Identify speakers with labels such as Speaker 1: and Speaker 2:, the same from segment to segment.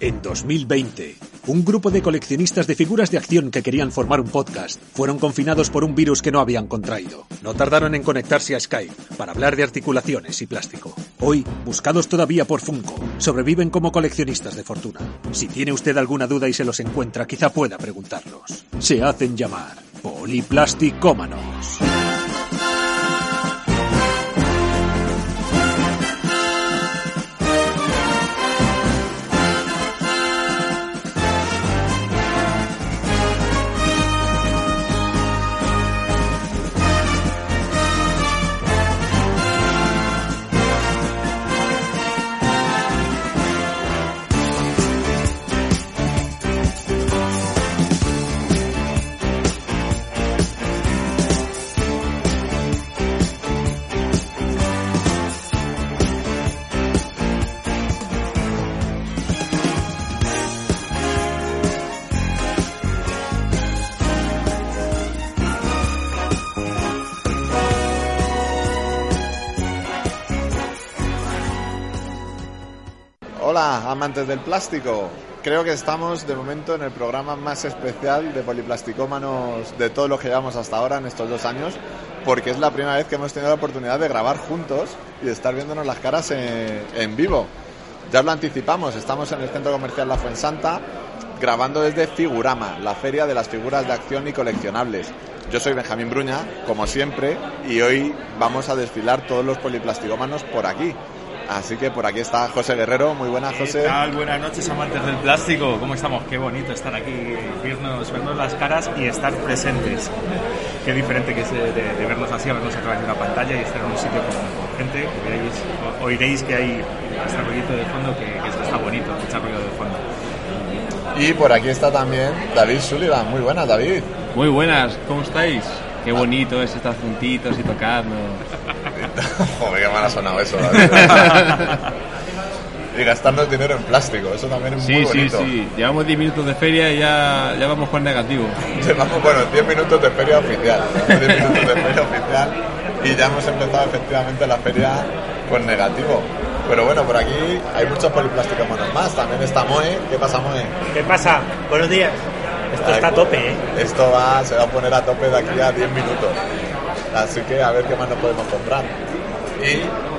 Speaker 1: En 2020, un grupo de coleccionistas de figuras de acción que querían formar un podcast fueron confinados por un virus que no habían contraído. No tardaron en conectarse a Skype para hablar de articulaciones y plástico. Hoy, buscados todavía por Funko, sobreviven como coleccionistas de fortuna. Si tiene usted alguna duda y se los encuentra, quizá pueda preguntarlos. Se hacen llamar poliplasticómanos.
Speaker 2: Hola, amantes del plástico. Creo que estamos de momento en el programa más especial de poliplasticómanos de todos los que llevamos hasta ahora en estos 2 años, porque es la primera vez que hemos tenido la oportunidad de grabar juntos y de estar viéndonos las caras en vivo. Ya os lo anticipamos, estamos en el Centro Comercial La Fuensanta grabando desde Figurama, la feria de las figuras de acción y coleccionables. Yo soy Benjamín Bruña, como siempre, y hoy vamos a desfilar todos los poliplasticómanos por aquí. Así que por aquí está José Guerrero. Muy buenas, José.
Speaker 3: ¿Qué tal? Buenas noches, amantes del plástico. ¿Cómo estamos? Qué bonito estar aquí, vernos las caras y estar presentes. Qué diferente que es de vernos así, a vernos a través de una pantalla y estar en un sitio con gente. Que veréis, oiréis que hay este ruidito de fondo, que esto está bonito, mucho ruido de fondo.
Speaker 2: Y por aquí está también David Sullivan. Muy buenas, David.
Speaker 4: Muy buenas, ¿cómo estáis? Qué bonito es estar juntitos y tocando.
Speaker 2: Joder, qué mal ha sonado eso, David. Y gastarnos dinero en plástico, eso también es muy bonito.
Speaker 4: Sí. Llevamos 10 minutos de feria y ya vamos con negativo.
Speaker 2: Llevamos, 10 minutos de feria oficial. 10 minutos de feria oficial y ya hemos empezado efectivamente la feria con negativo. Pero bueno, por aquí hay muchos poliplasticómanos más. También está Moe. ¿Qué pasa, Moe?
Speaker 5: ¿Qué pasa? Buenos días. Esto está a tope, ¿eh?
Speaker 2: Esto se va a poner a tope de aquí a 10 minutos. Así que a ver qué más nos podemos comprar. Y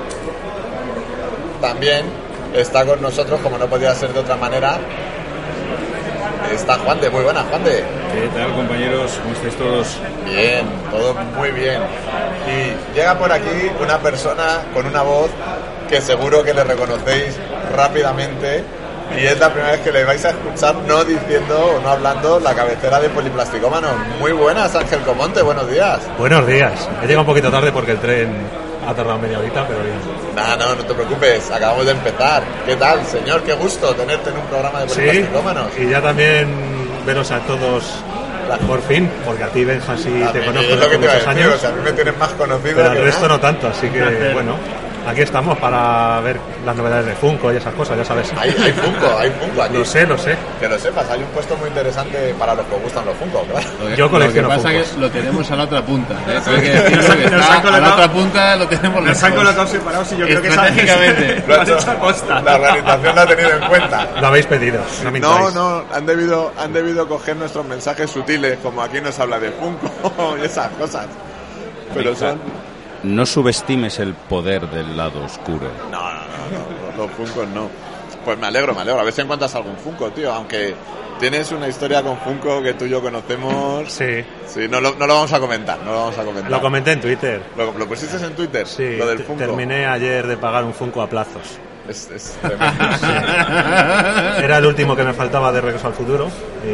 Speaker 2: también está con nosotros, como no podía ser de otra manera, está Juande. Muy buenas, Juande.
Speaker 6: ¿Qué tal, compañeros? ¿Cómo estáis todos?
Speaker 2: Bien, todo muy bien. Y llega por aquí una persona con una voz que seguro que le reconocéis rápidamente. Y es la primera vez que le vais a escuchar no diciendo o no hablando la cabecera de poliplasticómanos. Muy buenas, Ángel Comonte, buenos días.
Speaker 7: Buenos días. He llegado un poquito tarde porque el tren ha tardado media horita, pero bien.
Speaker 2: No te preocupes, acabamos de empezar. ¿Qué tal, señor? Qué gusto tenerte en un programa de poliplasticómanos.
Speaker 7: Sí, y ya también veros a todos por fin, porque a ti, Benja, sí te conozco hace muchos años.
Speaker 2: O sea, a mí me tienes más conocido.
Speaker 7: Pero al resto no tanto, así que bueno. Aquí estamos para ver las novedades de Funko y esas cosas, ya sabes.
Speaker 2: Hay Funko aquí.
Speaker 7: Lo sé.
Speaker 2: Que lo sepas, hay un puesto muy interesante para los que os gustan los Funko, claro.
Speaker 7: Yo colecciono Funkos.
Speaker 4: Lo que pasa es que lo tenemos a la otra punta, ¿eh? Hay que decirlo, que está a la otra punta, lo tenemos
Speaker 5: nos han colocado separados y yo creo que
Speaker 4: estratégicamente
Speaker 2: lo ha hecho a posta. La organización lo ha tenido en cuenta.
Speaker 7: Lo habéis pedido, no mintáis.
Speaker 2: No, han debido coger nuestros mensajes sutiles, como aquí nos habla de Funko y esas cosas. Pero son...
Speaker 6: No subestimes el poder del lado oscuro.
Speaker 2: No, los Funkos no. Pues me alegro. A ver si encuentras algún Funko, tío. Aunque tienes una historia con Funko que tú y yo conocemos.
Speaker 7: Sí,
Speaker 2: no lo vamos a comentar.
Speaker 7: Lo comenté en Twitter.
Speaker 2: ¿Lo pusiste en Twitter?
Speaker 7: Sí,
Speaker 2: lo del Funko.
Speaker 7: Terminé ayer de pagar un Funko a plazos.
Speaker 2: Es tremendo.
Speaker 7: Sí. Era el último que me faltaba de Regreso al Futuro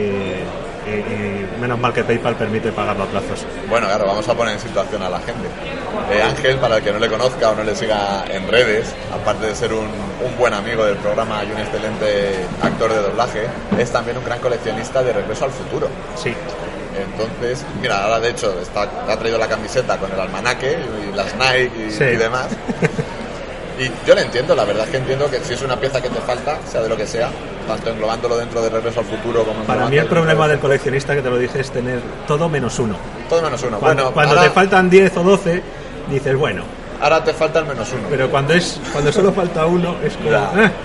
Speaker 7: y menos mal que PayPal permite pagarlo a plazos.
Speaker 2: Bueno, claro, vamos a poner en situación a la gente. Ángel, para el que no le conozca o no le siga en redes, aparte de ser un buen amigo del programa y un excelente actor de doblaje, es también un gran coleccionista de Regreso al Futuro.
Speaker 7: Sí.
Speaker 2: Entonces, mira, ahora de hecho ha traído la camiseta con el almanaque y las Nike y demás. Y yo le entiendo, la verdad es que entiendo que si es una pieza que te falta, sea de lo que sea, tanto englobándolo dentro de Regreso al Futuro como...
Speaker 7: Para mí el problema del coleccionista, que te lo dije, es tener todo menos uno.
Speaker 2: Todo menos uno.
Speaker 7: Cuando ahora, te faltan 10 o 12, dices, bueno...
Speaker 2: Ahora te falta el menos uno.
Speaker 7: Pero cuando solo falta uno, es como...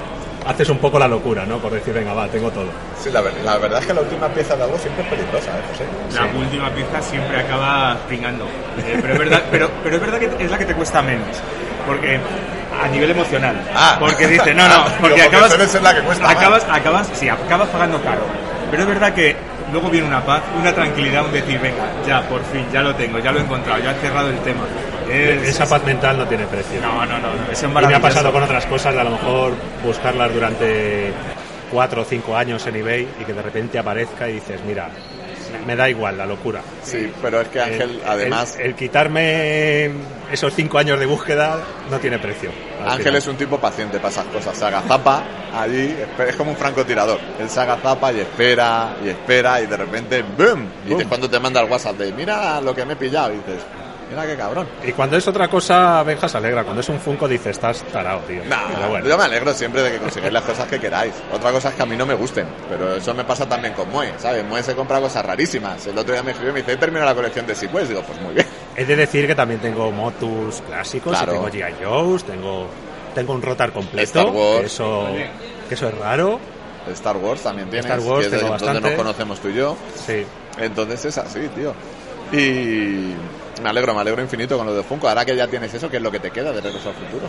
Speaker 7: haces un poco la locura, ¿no? Por decir, venga, va, tengo todo.
Speaker 2: Sí, la verdad es que la última pieza de algo siempre es peligrosa, José.
Speaker 3: La última pieza siempre acaba pringando. Pero es verdad, pero es verdad que es la que te cuesta menos. Porque a nivel emocional. Porque dices, porque acabas
Speaker 2: ser la que cuesta
Speaker 3: acabas pagando caro. Pero es verdad que luego viene una paz, una tranquilidad, un decir, venga, ya, por fin, ya lo tengo, ya lo he encontrado, ya he cerrado el tema.
Speaker 7: Esa paz mental no tiene precio.
Speaker 3: No, eso es maravilloso.
Speaker 7: Y me ha pasado con otras cosas, de a lo mejor buscarlas durante 4 o 5 años en eBay y que de repente aparezca y dices, mira, me da igual la locura.
Speaker 2: Sí, pero es que Ángel, además...
Speaker 7: El quitarme esos 5 años de búsqueda no tiene precio.
Speaker 2: Ángel es un tipo paciente para esas cosas. Se agazapa allí, es como un francotirador. Él se agazapa y espera, y de repente ¡boom! Y es cuando te manda el WhatsApp de mira lo que me he pillado, y dices... Mira qué cabrón.
Speaker 7: Y cuando es otra cosa, Benja se alegra. Cuando es un Funko, dice, estás tarao, tío.
Speaker 2: Pero bueno. Yo me alegro siempre de que consigáis las cosas que queráis. Otra cosa es que a mí no me gusten. Pero eso me pasa también con Moe, ¿sabes? Moe se compra cosas rarísimas. El otro día me escribió y me dice, he terminado la colección de Sequest. Digo, pues muy bien.
Speaker 7: He de decir que también tengo Motus clásicos,
Speaker 2: claro.
Speaker 7: Tengo G.I. Joes, tengo un Rotar completo.
Speaker 2: Star Wars.
Speaker 7: Que eso es raro.
Speaker 2: Star Wars también tienes.
Speaker 7: Star Wars
Speaker 2: que es
Speaker 7: tengo
Speaker 2: donde
Speaker 7: bastante.
Speaker 2: nos conocemos tú y yo.
Speaker 7: Sí.
Speaker 2: Entonces es así, tío. Y me alegro infinito con lo de Funko. Ahora que ya tienes eso, ¿qué es lo que te queda de Regreso al Futuro?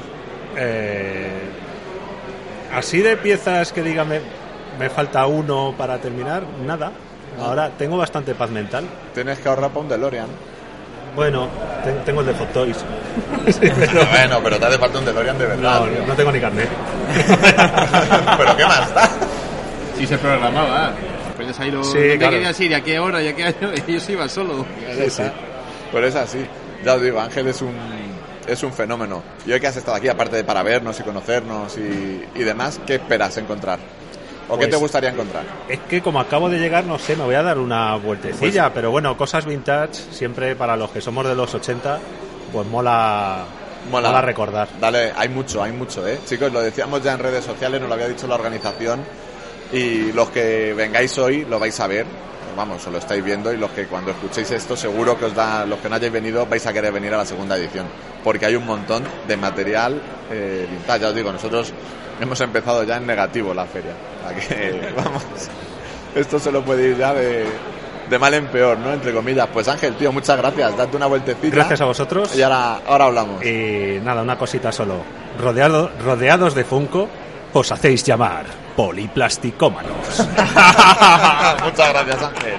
Speaker 7: Así de piezas que diga me falta uno para terminar, nada. Ahora tengo bastante paz mental.
Speaker 2: Tienes que ahorrar para un DeLorean.
Speaker 7: Bueno, tengo el de Hot Toys.
Speaker 2: Sí, pero te hace falta un DeLorean de verdad.
Speaker 7: No tengo ni carnet.
Speaker 2: Pero ¿qué más da?
Speaker 4: Sí se programaba. Puedes ir
Speaker 7: claro.
Speaker 4: querías ir, a qué hora, y a qué año, y yo se iba solo.
Speaker 2: Sí. Pero es así. Ya os digo, Ángel es un fenómeno. Y hoy que has estado aquí, aparte de para vernos y conocernos y demás, ¿qué esperas encontrar? ¿O qué te gustaría encontrar?
Speaker 7: Es que como acabo de llegar, no sé, me voy a dar una vueltecilla, pero bueno, cosas vintage, siempre para los que somos de los 80, pues mola recordar.
Speaker 2: Dale, hay mucho, Chicos, lo decíamos ya en redes sociales, nos lo había dicho la organización, y los que vengáis hoy lo vais a ver, vamos, os lo estáis viendo, y los que cuando escuchéis esto seguro que los que no hayáis venido vais a querer venir a la segunda edición, porque hay un montón de material vintage. Ya os digo, nosotros hemos empezado ya en negativo la feria, que vamos, esto se lo puede ir ya de mal en peor, ¿no? Entre comillas. Pues Ángel, tío, muchas gracias, date una vueltecita.
Speaker 7: Gracias a vosotros.
Speaker 2: Y ahora hablamos.
Speaker 7: Y nada, una cosita solo. Rodeados de Funko, os hacéis llamar poliplasticómanos.
Speaker 2: Muchas gracias, Ángel.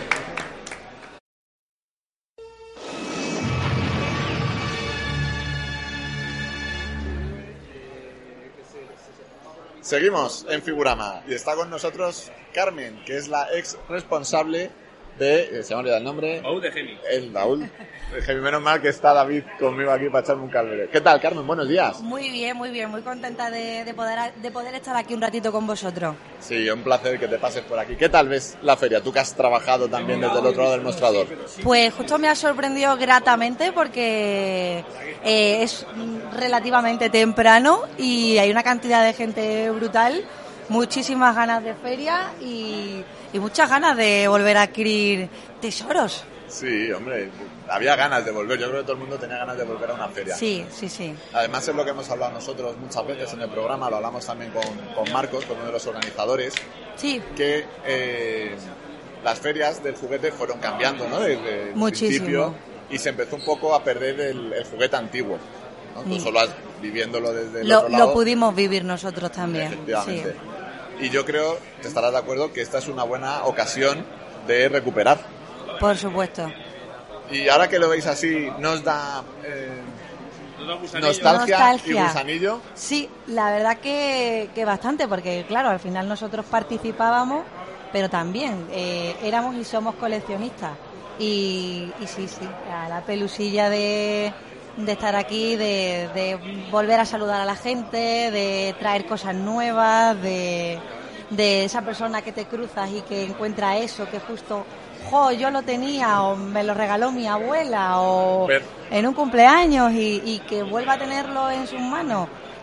Speaker 2: Seguimos en Figurama y está con nosotros Carmen, que es la ex responsable de... se me ha olvidado el nombre.
Speaker 3: Baúl de Gemi.
Speaker 2: El baúl de Gemi. Menos mal que está David conmigo aquí para echarme un cable. ¿Qué tal, Carmen? Buenos días.
Speaker 8: Muy bien. Muy contenta de poder estar aquí un ratito con vosotros.
Speaker 2: Sí, un placer que te pases por aquí. ¿Qué tal ves la feria? Tú que has trabajado también desde el otro lado del mostrador.
Speaker 8: Pues justo me ha sorprendido gratamente porque es relativamente temprano y hay una cantidad de gente brutal, muchísimas ganas de feria y muchas ganas de volver a adquirir tesoros.
Speaker 2: Sí, hombre, había ganas de volver. Yo creo que todo el mundo tenía ganas de volver a una feria.
Speaker 8: Sí.
Speaker 2: Además es lo que hemos hablado nosotros muchas veces en el programa, lo hablamos también con Marcos, con uno de los organizadores,
Speaker 8: sí,
Speaker 2: que las ferias del juguete fueron cambiando, ¿no? Desde el principio, y se empezó un poco a perder el juguete antiguo, ¿no? Tú solo viviéndolo desde el otro lado.
Speaker 8: Lo pudimos vivir nosotros también.
Speaker 2: Efectivamente.
Speaker 8: Sí.
Speaker 2: Y yo creo, te estarás de acuerdo, que esta es una buena ocasión de recuperar.
Speaker 8: Por supuesto.
Speaker 2: Y ahora que lo veis así, ¿nos da nostalgia y gusanillo?
Speaker 8: Sí, la verdad que bastante, porque claro, al final nosotros participábamos, pero también éramos y somos coleccionistas. Y sí, la pelusilla de estar aquí, de volver a saludar a la gente, de traer cosas nuevas, de esa persona que te cruzas y que encuentra eso que justo... yo lo tenía, o me lo regaló mi abuela, o en un cumpleaños y que vuelva a tenerlo en sus manos.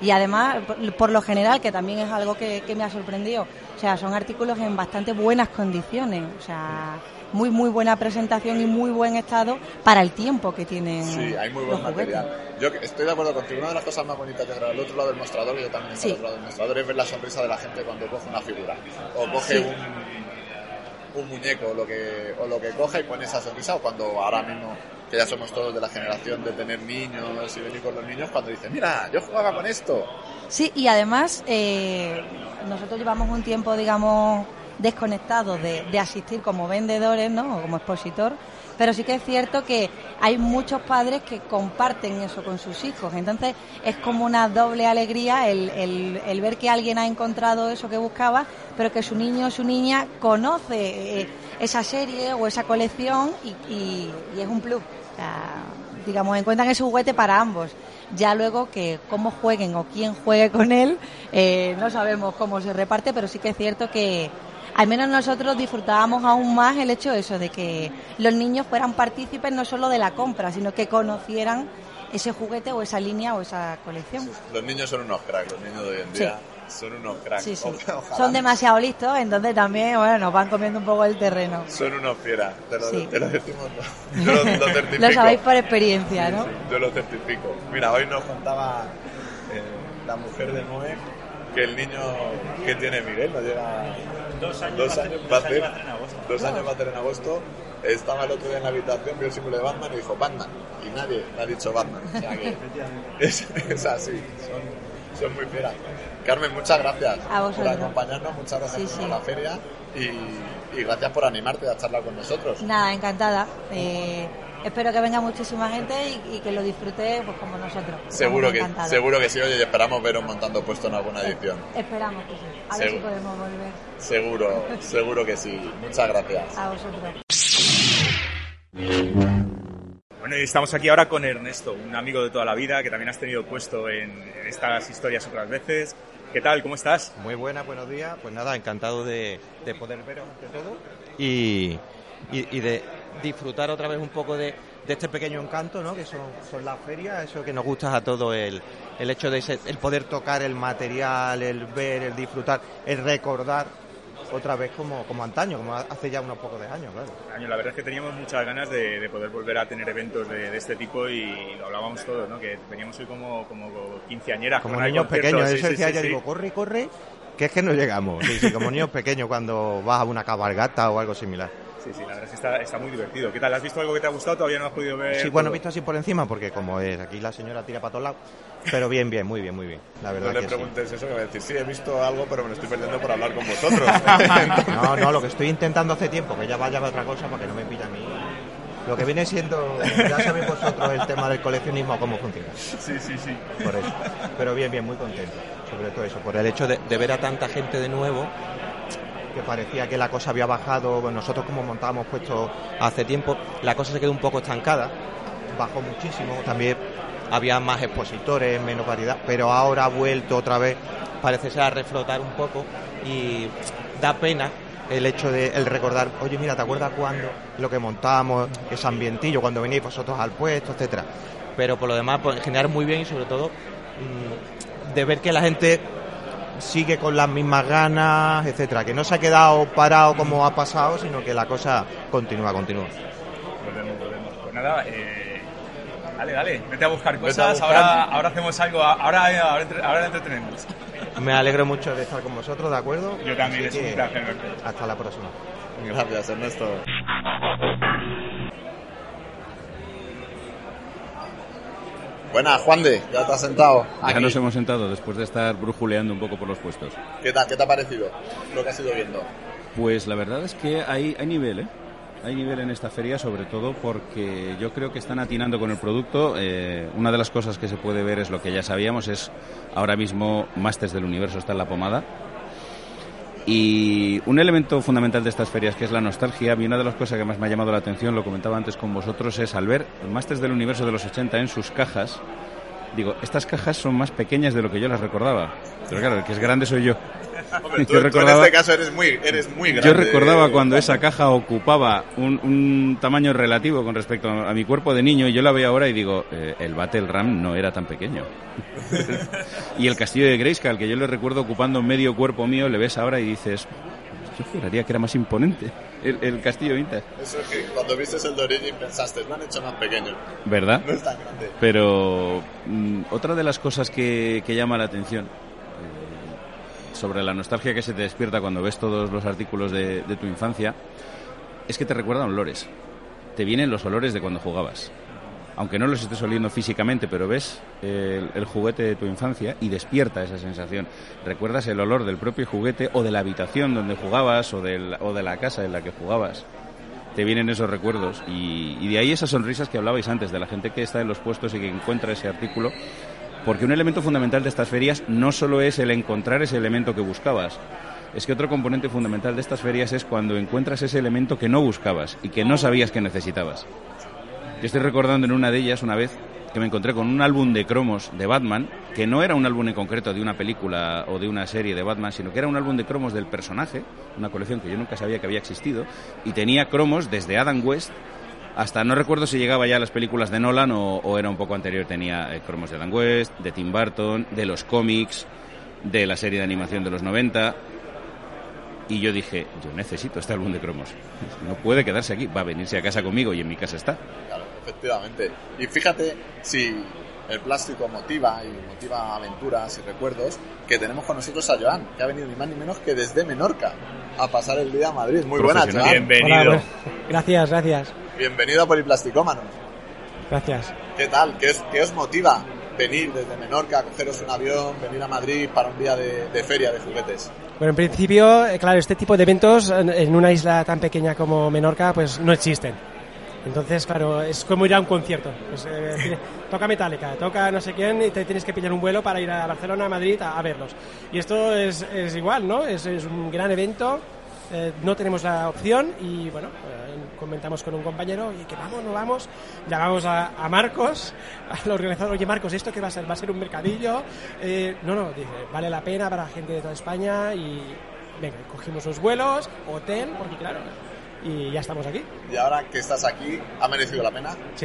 Speaker 8: Y además, por lo general, que también es algo que me ha sorprendido, o sea, son artículos en bastante buenas condiciones, o sea, muy buena presentación y muy buen estado para el tiempo que tienen.
Speaker 2: Sí, hay muy buen material. Yo estoy de acuerdo contigo. Una de las cosas más bonitas de grabar al otro lado del mostrador, y yo también estoy al otro lado del mostrador, es ver la sonrisa de la gente cuando coge una figura o coge un muñeco o lo que coge y pone esa sonrisa, o cuando ahora mismo, que ya somos todos de la generación de tener niños y venir con los niños, cuando dicen, mira, yo jugaba con esto.
Speaker 8: Sí, y además nosotros llevamos un tiempo, digamos, desconectados de asistir como vendedores, ¿no? O como expositor, pero sí que es cierto que hay muchos padres que comparten eso con sus hijos, entonces es como una doble alegría el ver que alguien ha encontrado eso que buscaba, pero que su niño o su niña conoce esa serie o esa colección y es un plus. O sea, digamos, encuentran ese juguete para ambos. Ya luego que cómo jueguen o quién juegue con él, no sabemos cómo se reparte, pero sí que es cierto que al menos nosotros disfrutábamos aún más el hecho eso de que los niños fueran partícipes no solo de la compra, sino que conocieran ese juguete o esa línea o esa colección.
Speaker 2: Sí, los niños son unos cracks, los niños de hoy en día son unos cracks.
Speaker 8: Sí. Son demasiado listos, entonces también nos van comiendo un poco el terreno.
Speaker 2: Son unos fieras, te lo decimos, yo lo certifico.
Speaker 8: Lo sabéis por experiencia, ¿no?
Speaker 2: Sí, yo lo certifico. Mira, hoy nos contaba la mujer de Noé que el niño que tiene Miguel, no llega
Speaker 5: 2 años,
Speaker 2: va a hacer en agosto. Estaba el otro día en la habitación, vio el símbolo de Batman y dijo Batman, y nadie le ha dicho Batman, o sea que es así, son muy fieras. Carmen, muchas gracias por acompañarnos, muchas gracias por la feria y gracias por animarte a charlar con nosotros.
Speaker 8: Nada, encantada. Espero que venga muchísima gente y que lo disfrute pues como nosotros.
Speaker 2: Seguro que sí, oye, y esperamos veros montando puesto en alguna edición.
Speaker 8: Esperamos que sí, a ver si podemos volver.
Speaker 2: Seguro que sí. Muchas gracias.
Speaker 8: A vosotros.
Speaker 3: Bueno, y estamos aquí ahora con Ernesto, un amigo de toda la vida que también has tenido puesto en estas historias otras veces. ¿Qué tal? ¿Cómo estás?
Speaker 9: Muy buena, buenos días. Pues nada, encantado de poder veros ante todo y de disfrutar otra vez un poco de este pequeño encanto, ¿no? Que son las ferias, eso que nos gusta a todos, el hecho de el poder tocar el material, el ver, el disfrutar, el recordar otra vez como antaño, como hace ya unos pocos de años, claro.
Speaker 3: La verdad es que teníamos muchas ganas de poder volver a tener eventos de este tipo y lo hablábamos todos, ¿no? Que veníamos hoy como quinceañeras.
Speaker 9: Como niños pequeños, eso decía yo, digo, corre, que es que no llegamos. Sí, como niños pequeños cuando vas a una cabalgata o algo similar.
Speaker 3: Sí, la verdad es que está muy divertido. ¿Qué tal? ¿Has visto algo que te ha gustado? ¿Todavía no has podido ver?
Speaker 9: Sí, bueno, he visto así por encima porque como es aquí la señora tira para todos lados. Pero bien, muy bien. La verdad.
Speaker 2: No le preguntes eso, que va a decir, sí, he visto algo, pero me lo estoy perdiendo por hablar con vosotros.
Speaker 9: No, lo que estoy intentando hace tiempo, que ya vaya a otra cosa para que no me pilla a mí. Lo que viene siendo, ya sabéis vosotros el tema del coleccionismo, cómo funciona.
Speaker 3: Sí.
Speaker 9: Por eso. Pero bien, muy contento. Sobre todo eso, por el hecho de ver a tanta gente de nuevo, que parecía que la cosa había bajado. Bueno, nosotros como montábamos puestos hace tiempo, la cosa se quedó un poco estancada, bajó muchísimo, también había más expositores, menos variedad, pero ahora ha vuelto otra vez, parece ser a reflotar un poco y da pena el hecho de el recordar, oye mira, ¿te acuerdas cuando lo que montábamos, ese ambientillo, cuando veníais vosotros al puesto, etcétera? Pero por lo demás, pues, en general muy bien y sobre todo de ver que la gente sigue con las mismas ganas, etcétera, que no se ha quedado parado como ha pasado, sino que la cosa continúa. Volvemos.
Speaker 3: Pues nada, dale, vete a buscar cosas, ahora hacemos algo, ahora entretenemos.
Speaker 9: Me alegro mucho de estar con vosotros, ¿de acuerdo?
Speaker 3: Yo también, es un placer verte.
Speaker 9: Hasta la próxima.
Speaker 2: Gracias, Ernesto. Buenas, Juan de, ya te has sentado.
Speaker 6: Ya nos hemos sentado después de estar brujuleando un poco por los puestos.
Speaker 2: ¿Qué te ha parecido lo que has ido viendo?
Speaker 6: Pues la verdad es que hay nivel, ¿eh? Hay nivel en esta feria, sobre todo porque yo creo que están atinando con el producto. Una de las cosas que se puede ver es lo que ya sabíamos, es ahora mismo Masters del Universo está en la pomada. Y un elemento fundamental de estas ferias, que es la nostalgia, a mí una de las cosas que más me ha llamado la atención, lo comentaba antes con vosotros, es al ver Masters del Universo de los 80 en sus cajas, digo, estas cajas son más pequeñas de lo que yo las recordaba. Pero claro, el que es grande soy yo.
Speaker 2: Hombre, tú en este caso eres muy grande.
Speaker 6: Yo recordaba cuando esa caja ocupaba un tamaño relativo con respecto a mi cuerpo de niño, y yo la veo ahora y digo, el Battle Ram no era tan pequeño. Y el castillo de Grayskull, que yo le recuerdo ocupando medio cuerpo mío, le ves ahora y dices, yo juraría que era más imponente el castillo vintage.
Speaker 2: Eso es que cuando viste el de Origin pensaste, lo han hecho más pequeño.
Speaker 6: ¿Verdad?
Speaker 2: No es tan grande.
Speaker 6: Pero otra de las cosas que llama la atención sobre la nostalgia que se te despierta cuando ves todos los artículos de tu infancia es que te recuerdan olores. Te vienen los olores de cuando jugabas. Aunque no los estés oliendo físicamente, pero ves el juguete de tu infancia y despierta esa sensación. Recuerdas el olor del propio juguete o de la habitación donde jugabas o de la casa en la que jugabas. Te vienen esos recuerdos y de ahí esas sonrisas que hablabais antes, de la gente que está en los puestos y que encuentra ese artículo. Porque un elemento fundamental de estas ferias no solo es el encontrar ese elemento que buscabas, es que otro componente fundamental de estas ferias es cuando encuentras ese elemento que no buscabas y que no sabías que necesitabas. Yo estoy recordando en una de ellas, una vez, que me encontré con un álbum de cromos de Batman, que no era un álbum en concreto de una película o de una serie de Batman, sino que era un álbum de cromos del personaje, una colección que yo nunca sabía que había existido, y tenía cromos desde Adam West hasta, no recuerdo si llegaba ya a las películas de Nolan o era un poco anterior. Tenía cromos de Adam West, de Tim Burton, de los cómics, de la serie de animación de los 90. Y yo dije, yo necesito este álbum de cromos. No puede quedarse aquí, va a venirse a casa conmigo y en mi casa está.
Speaker 2: Claro, efectivamente. Y fíjate si el plástico motiva aventuras y recuerdos, que tenemos con nosotros a Joan, que ha venido ni más ni menos que desde Menorca a pasar el día a Madrid. Muy buena, Joan.
Speaker 3: Bienvenido.
Speaker 5: Hola, gracias.
Speaker 2: Bienvenido a Poliplasticómanos.
Speaker 5: Gracias.
Speaker 2: ¿Qué tal? ¿Qué os motiva venir desde Menorca, cogeros un avión, venir a Madrid para un día de feria de juguetes?
Speaker 5: Bueno, en principio, claro, este tipo de eventos en una isla tan pequeña como Menorca pues no existen. Entonces, claro, es como ir a un concierto. Pues, toca Metallica, toca no sé quién y te tienes que pillar un vuelo para ir a Barcelona, a Madrid a verlos. Y esto es igual, ¿no? Es un gran evento. No tenemos la opción y bueno, comentamos con un compañero y que vamos, no vamos, llamamos a Marcos, al organizador, oye Marcos, ¿esto qué va a ser? ¿Va a ser un mercadillo? No, dice, vale la pena para gente de toda España y venga, cogimos los vuelos, hotel, porque claro, y ya estamos aquí.
Speaker 2: Y ahora que estás aquí, ¿ha merecido la pena?
Speaker 5: Sí.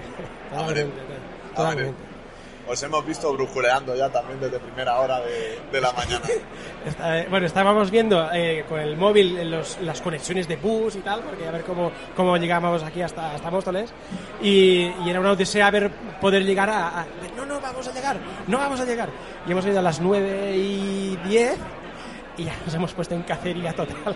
Speaker 5: Totalmente.
Speaker 2: Os hemos visto brujuleando ya también desde primera hora de la mañana.
Speaker 5: Bueno, estábamos viendo con el móvil las conexiones de bus y tal, porque a ver cómo llegábamos aquí hasta Móstoles. Y era una odisea poder llegar no vamos a llegar. Y hemos ido a las 9:10 y ya nos hemos puesto en cacería total.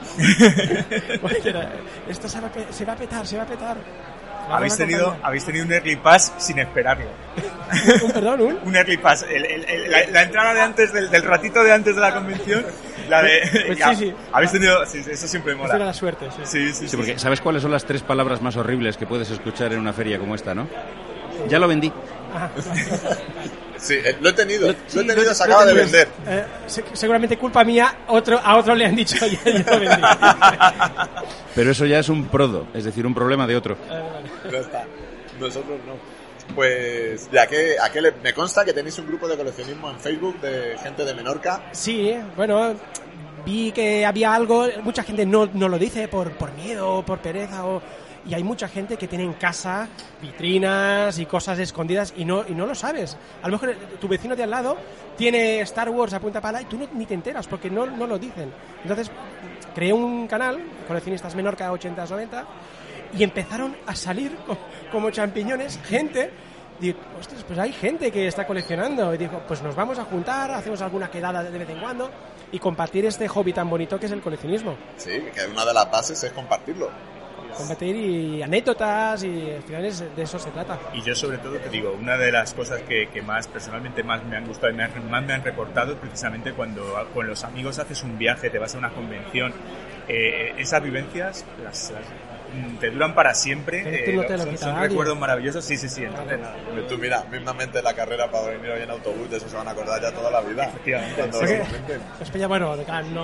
Speaker 5: Esto se va a petar.
Speaker 3: Habéis tenido un early pass sin esperarlo.
Speaker 5: ¿Perdón?
Speaker 3: Un early pass. La entrada de antes del ratito de antes de la convención.
Speaker 5: Pues sí.
Speaker 3: Habéis tenido. Sí, eso siempre mola.
Speaker 5: Eso era la suerte, sí.
Speaker 6: Sí, porque ¿sabes cuáles son las 3 palabras más horribles que puedes escuchar en una feria como esta, no? Ya lo vendí.
Speaker 2: Sí, lo he tenido. Se acaba de vender.
Speaker 5: Seguramente culpa mía, a otro le han dicho ya lo vendí.
Speaker 6: Pero eso ya es un prodo, es decir, un problema de otro.
Speaker 2: No está. Nosotros no. Pues, me consta que tenéis un grupo de coleccionismo en Facebook de gente de Menorca.
Speaker 5: Sí, bueno, vi que había algo, mucha gente no lo dice por miedo, por pereza y hay mucha gente que tiene en casa vitrinas y cosas escondidas y no lo sabes. A lo mejor tu vecino de al lado tiene Star Wars a punta pala y tú ni te enteras porque no lo dicen. Entonces creé un canal, Coleccionistas Menorca 80-90, y empezaron a salir como champiñones gente. Digo, ostras, pues hay gente que está coleccionando. Y digo, pues nos vamos a juntar, hacemos alguna quedada de vez en cuando y compartir este hobby tan bonito que es el coleccionismo.
Speaker 2: Sí, que una de las bases es compartirlo.
Speaker 5: Compartir y anécdotas y al final de eso se trata.
Speaker 3: Y yo sobre todo te digo, una de las cosas que más personalmente más me han gustado y más me han reportado es precisamente cuando con los amigos haces un viaje, te vas a una convención, esas vivencias te duran para siempre.
Speaker 5: No te lo quita
Speaker 3: son
Speaker 5: nadie.
Speaker 3: recuerdos maravillosos, sí. Entonces, nada.
Speaker 2: Tú mira, mismamente la carrera para venir hoy en autobús, de eso se van a acordar ya toda la vida.
Speaker 3: Efectivamente.
Speaker 2: Cuando
Speaker 5: Sí.
Speaker 2: lo comenten.
Speaker 5: Pues, bueno,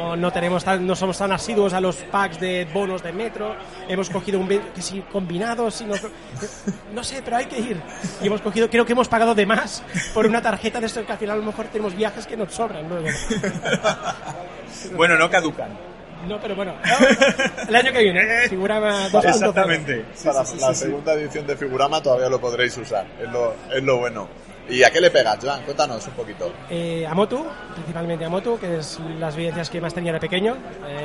Speaker 5: no somos tan asiduos a los packs de bonos de metro. Hemos cogido que si combinados, no sé, pero hay que ir. Y hemos cogido, creo que hemos pagado de más por una tarjeta de esto, que al final a lo mejor tenemos viajes que nos sobran luego.
Speaker 3: Bueno, no caducan.
Speaker 5: No, pero bueno, el año que viene, Figurama 2.0.
Speaker 3: Exactamente.
Speaker 2: Para la segunda edición de Figurama todavía lo podréis usar, es lo bueno. ¿Y a qué le pegas, Joan? Cuéntanos un poquito.
Speaker 5: A Motu, principalmente a Motu, que es las vivencias que más tenía de pequeño.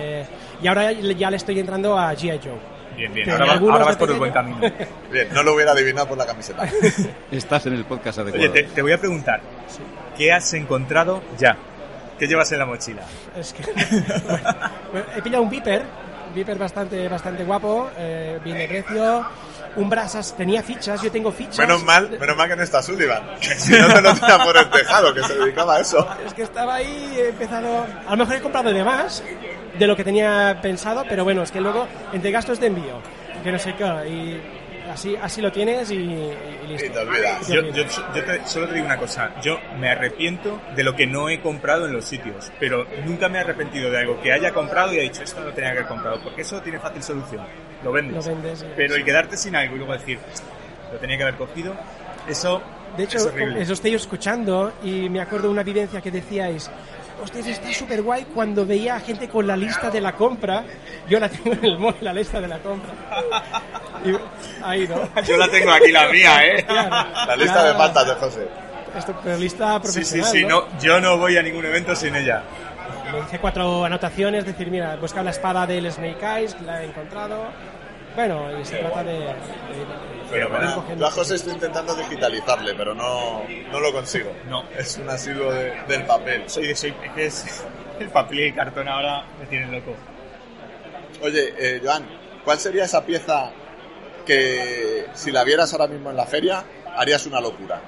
Speaker 5: Y ahora ya le estoy entrando a G.I. Joe.
Speaker 3: Bien. Ahora vas por el buen camino.
Speaker 2: Bien, no lo hubiera adivinado por la camiseta.
Speaker 6: Estás en el podcast adecuado.
Speaker 3: Oye, te voy a preguntar, ¿qué has encontrado ya? ¿Qué llevas en la mochila?
Speaker 5: Es que bueno, he pillado un Viper bastante guapo, bien de precio. Un Brasas, tenía fichas, yo tengo fichas.
Speaker 2: Menos mal que no está Sullivan. Si no te lo tira por el tejado, que se dedicaba a eso.
Speaker 5: Es que estaba ahí, he empezado. A lo mejor he comprado de más de lo que tenía pensado, pero bueno, es que luego entre gastos de envío, que no sé qué, y así lo tienes y listo.
Speaker 2: Y te olvidas.
Speaker 3: Yo solo te digo una cosa, yo me arrepiento de lo que no he comprado en los sitios, pero nunca me he arrepentido de algo que haya comprado y he dicho, esto no tenía que haber comprado, porque eso tiene fácil solución, lo vendes. Pero el quedarte sin algo y luego decir, lo tenía que haber cogido, eso
Speaker 5: de hecho,
Speaker 3: es horrible.
Speaker 5: eso estoy escuchando y me acuerdo de una vivencia que decíais, hostia, está súper guay cuando veía a gente con la lista de la compra. Yo la tengo en el móvil, la lista de la compra. Y ahí, ¿no?
Speaker 3: Yo la tengo aquí, la mía, ¿eh?
Speaker 5: Claro,
Speaker 2: la lista de patas de José.
Speaker 5: Pero lista profesional,
Speaker 3: sí,
Speaker 5: ¿no?
Speaker 3: No, yo no voy a ningún evento sin ella.
Speaker 5: Me hice 4 anotaciones, decir, mira, buscar la espada del Snake Eyes, que la he encontrado. Bueno, y se trata de
Speaker 2: pero yo a José estoy intentando digitalizarle, pero no lo consigo.
Speaker 3: No.
Speaker 2: Es un asiduo del papel.
Speaker 3: Es que es el papel y el cartón ahora me tienen loco.
Speaker 2: Oye, Joan, ¿cuál sería esa pieza que si la vieras ahora mismo en la feria harías una locura?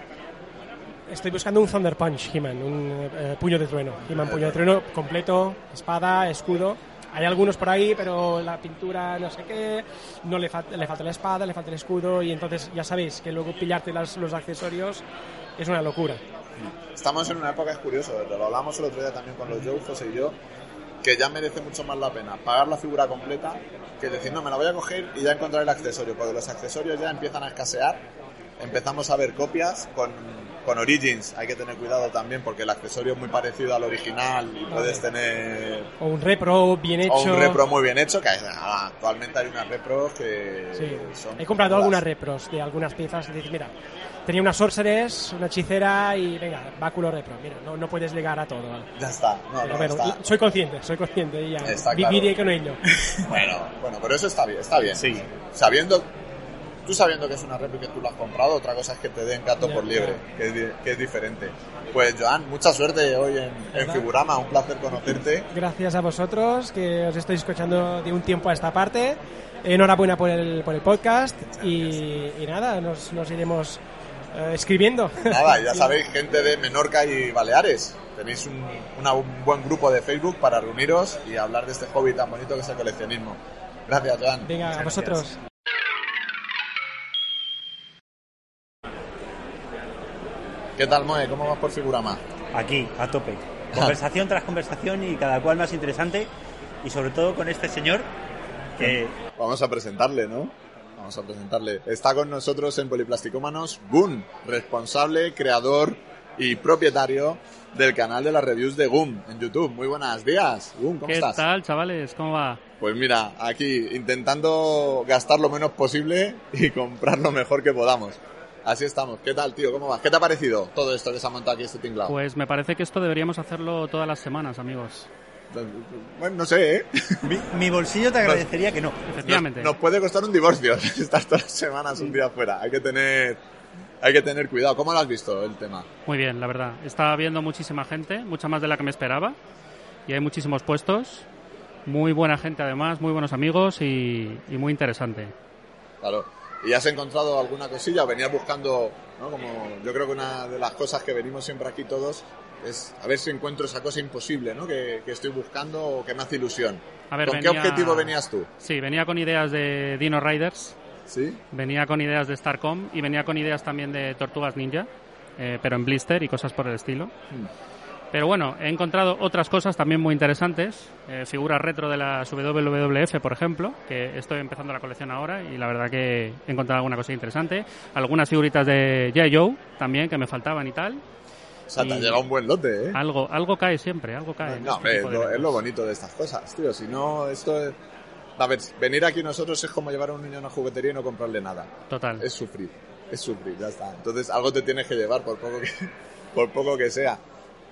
Speaker 5: Estoy buscando un Thunder Punch, He-Man, un puño de trueno. He-Man puño de trueno completo, espada, escudo. Hay algunos por ahí, pero la pintura no sé qué, le falta la espada, le falta el escudo, y entonces ya sabéis que luego pillarte los accesorios es una locura.
Speaker 2: Estamos en una época, es curioso, lo hablamos el otro día también con los Joe, José y yo, que ya merece mucho más la pena pagar la figura completa que decir, no, me la voy a coger y ya encontrar el accesorio, porque los accesorios ya empiezan a escasear, empezamos a ver copias con Origins. Hay que tener cuidado también porque el accesorio es muy parecido al original y puedes tener
Speaker 5: o un repro bien hecho,
Speaker 2: o un repro muy bien hecho, que actualmente hay unas repros que son...
Speaker 5: He comprado algunas repros de algunas piezas y dices, mira, tenía una sorceress, una hechicera y venga, báculo repro, mira, no puedes llegar a todo.
Speaker 2: Ya está.
Speaker 5: Está. Soy consciente y ya viviré con ello.
Speaker 2: Bueno, pero eso está bien.
Speaker 3: Sí.
Speaker 2: Tú sabiendo que es una réplica y tú la has comprado, otra cosa es que te den gato por liebre, que es diferente. Pues Joan, mucha suerte hoy en Figurama, un placer conocerte.
Speaker 5: Gracias a vosotros, que os estoy escuchando de un tiempo a esta parte. Enhorabuena por el podcast y nada, nos iremos escribiendo.
Speaker 2: Nada, ya sabéis, gente de Menorca y Baleares, tenéis un buen grupo de Facebook para reuniros y hablar de este hobby tan bonito que es el coleccionismo. Gracias, Joan.
Speaker 5: Venga, a vosotros.
Speaker 2: Gracias. ¿Qué tal, Moe? ¿Cómo vas por Figurama?
Speaker 10: Aquí, a tope. Conversación tras conversación y cada cual más interesante. Y sobre todo con este señor que...
Speaker 2: Vamos a presentarle, ¿no? Vamos a presentarle. Está con nosotros en Poliplasticómanos GUM, responsable, creador y propietario del canal de las reviews de GUM en YouTube. Muy buenos días, GUM, ¿cómo estás?
Speaker 11: ¿Qué tal, chavales? ¿Cómo va?
Speaker 2: Pues mira, aquí intentando gastar lo menos posible y comprar lo mejor que podamos. Así estamos. ¿Qué tal, tío? ¿Cómo vas? ¿Qué te ha parecido todo esto que se ha montado aquí, este tinglado?
Speaker 11: Pues me parece que esto deberíamos hacerlo todas las semanas, amigos.
Speaker 2: Bueno, no sé, ¿eh?
Speaker 10: Mi bolsillo te agradecería que no.
Speaker 11: Efectivamente.
Speaker 2: Nos puede costar un divorcio estar todas las semanas un día fuera. Hay que tener cuidado. ¿Cómo lo has visto el tema?
Speaker 11: Muy bien, la verdad. Está viendo muchísima gente, mucha más de la que me esperaba. Y hay muchísimos puestos. Muy buena gente además, muy buenos amigos y muy interesante.
Speaker 2: Claro. ¿Y has encontrado alguna cosilla? ¿O venías buscando, ¿no? Como yo creo que una de las cosas que venimos siempre aquí todos Es a ver si encuentro esa cosa imposible, ¿no? Que estoy buscando o que me hace ilusión.
Speaker 11: A ver,
Speaker 2: ¿Con qué objetivo venías tú?
Speaker 11: Sí, venía con ideas de Dino Riders.
Speaker 2: ¿Sí?
Speaker 11: Venía con ideas de Starcom y venía con ideas también de Tortugas Ninja, pero en blister y cosas por el estilo. Pero bueno, he encontrado otras cosas también muy interesantes, figuras retro de las WWF, por ejemplo, que estoy empezando la colección ahora y la verdad que he encontrado alguna cosa interesante. Algunas figuritas de G.I. Joe también que me faltaban y tal.
Speaker 2: O sea, te ha llegado un buen lote, ¿eh?
Speaker 11: Algo cae siempre, algo cae.
Speaker 2: No, es lo bonito de estas cosas, tío. Si no, esto es... A ver, venir aquí nosotros es como llevar a un niño a una juguetería y no comprarle nada.
Speaker 11: Total.
Speaker 2: Es sufrir, ya está. Entonces algo te tienes que llevar, por poco que sea.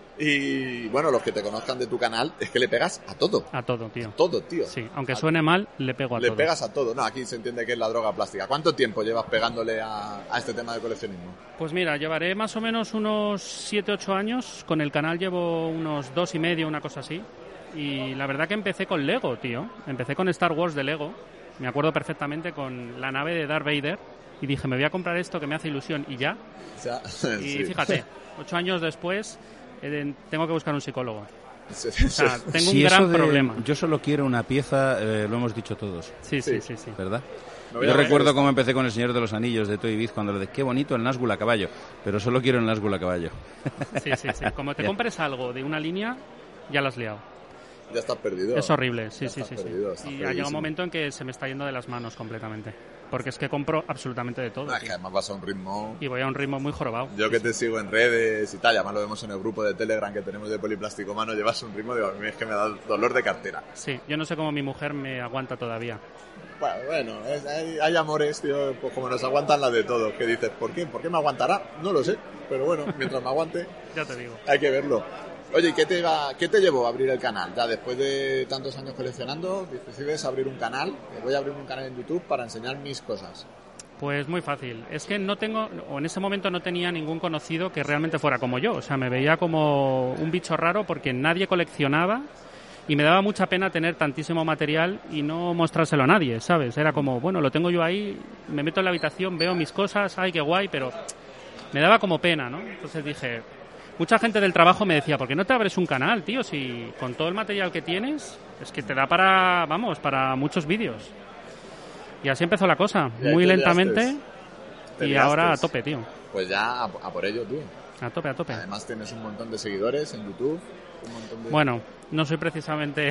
Speaker 2: Y bueno, los que te conozcan de tu canal, es que le pegas a todo.
Speaker 11: A todo, tío.
Speaker 2: A todo, tío.
Speaker 11: Sí, aunque suene mal, le pego a todo.
Speaker 2: Le pegas a todo. No, aquí se entiende que es la droga plástica. ¿Cuánto tiempo llevas pegándole a este tema de coleccionismo?
Speaker 11: Pues mira, llevaré más o menos unos 7-8 años. Con el canal llevo unos 2 y medio, una cosa así. Y la verdad que empecé con Lego, tío. Empecé con Star Wars de Lego. Me acuerdo perfectamente con la nave de Darth Vader. Y dije, me voy a comprar esto que me hace ilusión y ya. Y fíjate, 8 años después... tengo que buscar un psicólogo. O sea, tengo un gran problema.
Speaker 6: Yo solo quiero una pieza, lo hemos dicho todos.
Speaker 11: Sí.
Speaker 6: ¿Verdad? Yo recuerdo cómo empecé con El Señor de los Anillos de Toy Biz cuando le dije, qué bonito el Nazgûl a caballo, pero solo quiero el Nazgûl a caballo.
Speaker 11: Sí. Como te compres algo de una línea, ya la has liado.
Speaker 2: Ya estás perdido.
Speaker 11: Es horrible, sí.
Speaker 2: Perdido,
Speaker 11: y ha llegado un momento en que se me está yendo de las manos completamente. Porque es que compro absolutamente de todo.
Speaker 2: Es que además vas a un ritmo...
Speaker 11: Y voy a un ritmo muy jorobado.
Speaker 2: Yo que te sigo en redes y tal, además lo vemos en el grupo de Telegram que tenemos de Poliplasticómano, llevas un ritmo de... A mí es que me da dolor de cartera.
Speaker 11: Sí, yo no sé cómo mi mujer me aguanta todavía.
Speaker 2: Bueno, hay amores, tío, pues como nos aguantan las de todos. Que dices, ¿por qué? ¿Por qué me aguantará? No lo sé, pero bueno, mientras me aguante...
Speaker 11: Ya te digo.
Speaker 2: Hay que verlo. Oye, ¿qué te llevó a abrir el canal? Ya después de tantos años coleccionando, decides abrir un canal. Voy a abrir un canal en YouTube para enseñar mis cosas.
Speaker 11: Pues muy fácil. Es que no tengo, o en ese momento no tenía ningún conocido que realmente fuera como yo. O sea, me veía como un bicho raro porque nadie coleccionaba y me daba mucha pena tener tantísimo material y no mostrárselo a nadie, ¿sabes? Era como, bueno, lo tengo yo ahí, me meto en la habitación, veo mis cosas, ay, qué guay, pero me daba como pena, ¿no? Entonces dije... Mucha gente del trabajo me decía, ¿por qué no te abres un canal, tío? Si con todo el material que tienes, es que te da para muchos vídeos. Y así empezó la cosa, muy lentamente y ahora a tope, tío.
Speaker 2: Pues ya a por ello, tío.
Speaker 11: A tope.
Speaker 2: Además tienes un montón de seguidores en YouTube.
Speaker 11: Bueno, no soy precisamente